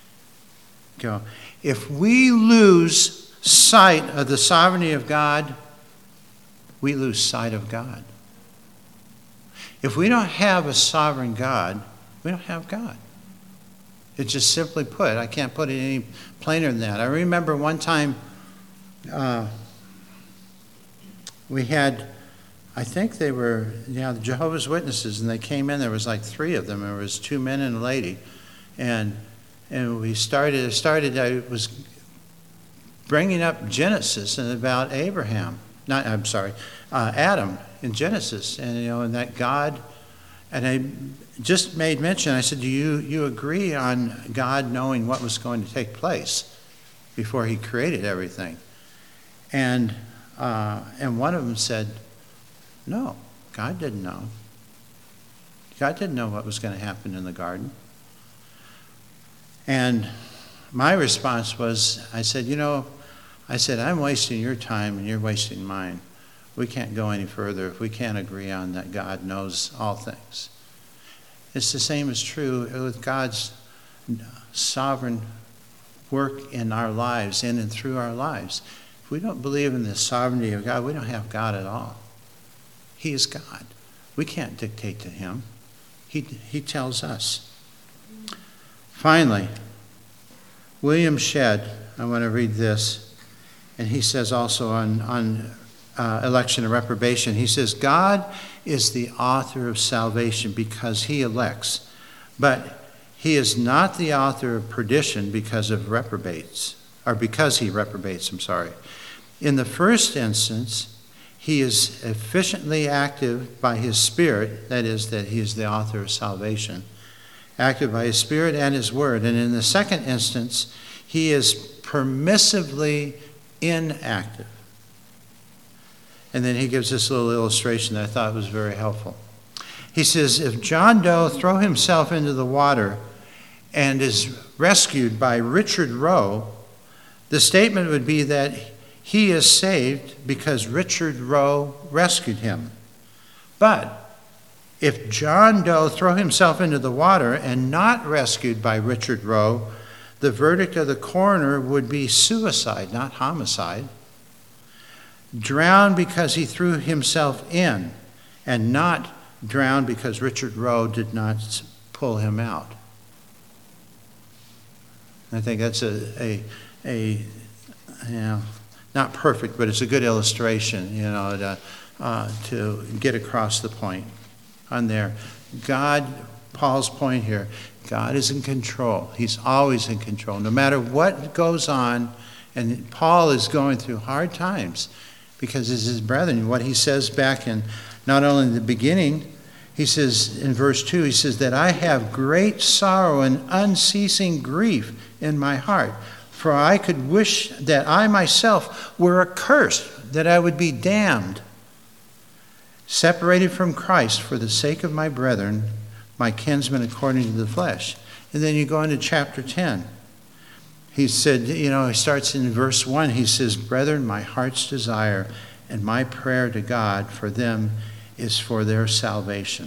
If we lose sight of the sovereignty of God, we lose sight of God. If we don't have a sovereign God, we don't have God. It's just simply put. I can't put it any plainer than that. I remember one time we had, I think they were, the Jehovah's Witnesses, and they came in. There was like 3 of them. There was 2 men and a lady, and we started. I was bringing up Genesis and about Abraham. Adam in Genesis, and that God, and I just made mention. I said, "Do you agree on God knowing what was going to take place before He created everything?" And one of them said, "No, God didn't know. God didn't know what was going to happen in the garden." And my response was, I said, I'm wasting your time and you're wasting mine. We can't go any further if we can't agree on that God knows all things. It's the same as true with God's sovereign work in our lives, in and through our lives. If we don't believe in the sovereignty of God, we don't have God at all. He is God. We can't dictate to him. He tells us. Finally, William Shedd, I want to read this. And he says also on election and reprobation, he says, God is the author of salvation because he elects, but he is not the author of perdition because he reprobates. In the first instance, he is efficiently active by his Spirit, that is, that he is the author of salvation, active by his Spirit and his word. And in the second instance, he is permissively inactive. And then he gives this little illustration that I thought was very helpful. He says, if John Doe throw himself into the water and is rescued by Richard Roe, the statement would be that he is saved because Richard Roe rescued him. But if John Doe throw himself into the water and not rescued by Richard Roe, the verdict of the coroner would be suicide, not homicide. Drowned because he threw himself in, and not drowned because Richard Roe did not pull him out. I think that's a not perfect, but it's a good illustration, to get across the point on there. God, Paul's point here, God is in control. He's always in control. No matter what goes on, and Paul is going through hard times because it's his brethren. What he says back in, not only in the beginning, he says in verse 2, he says that I have great sorrow and unceasing grief in my heart. For I could wish that I myself were accursed, that I would be damned, separated from Christ for the sake of my brethren, my kinsmen according to the flesh. And then you go into chapter 10. He said, he starts in verse 1. He says, brethren, my heart's desire and my prayer to God for them is for their salvation.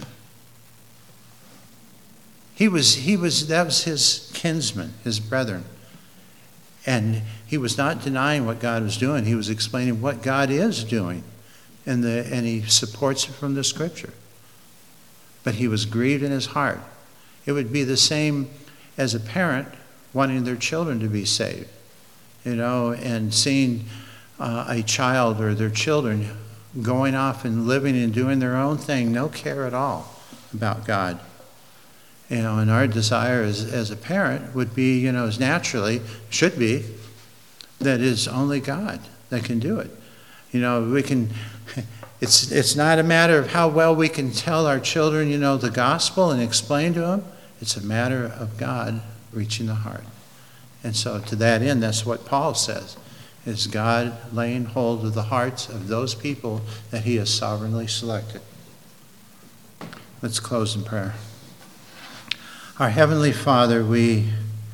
That was his kinsmen, his brethren. And he was not denying what God was doing. He was explaining what God is doing. And he supports it from the scripture. But he was grieved in his heart. It would be the same as a parent wanting their children to be saved, and seeing a child or their children going off and living and doing their own thing, no care at all about God. And our desire as a parent would be, as naturally, should be, that it's only God that can do it. We can, it's not a matter of how well we can tell our children, the gospel and explain to them. It's a matter of God reaching the heart. And so to that end, that's what Paul says, is God laying hold of the hearts of those people that he has sovereignly selected. Let's close in prayer. Our Heavenly Father, we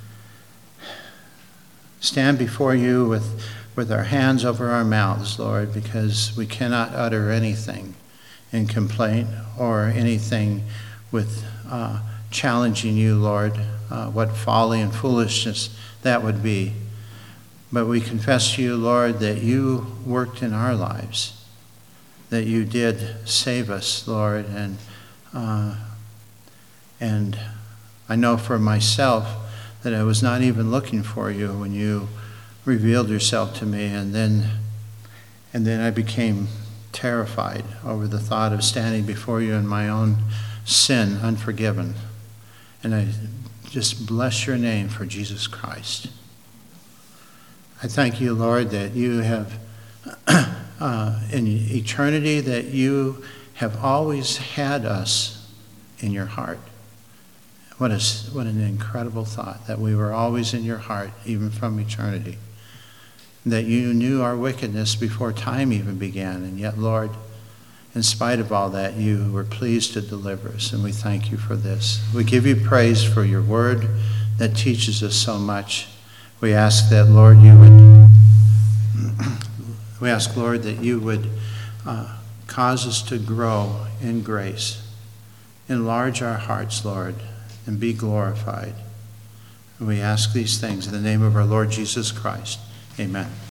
stand before you with our hands over our mouths, Lord, because we cannot utter anything in complaint or anything with challenging you, Lord, what folly and foolishness that would be. But we confess to you, Lord, that you worked in our lives, that you did save us, Lord, and I know for myself that I was not even looking for you when you revealed yourself to me, and then I became terrified over the thought of standing before you in my own sin, unforgiven. And I just bless your name for Jesus Christ. I thank you, Lord, that you have, in eternity, that you have always had us in your heart. What an incredible thought, that we were always in your heart, even from eternity. That you knew our wickedness before time even began. And yet, Lord, in spite of all that, you were pleased to deliver us, and we thank you for this. We give you praise for your word that teaches us so much. We ask that, Lord, you would cause us to grow in grace. Enlarge our hearts, Lord, and be glorified. And we ask these things in the name of our Lord Jesus Christ. Amen.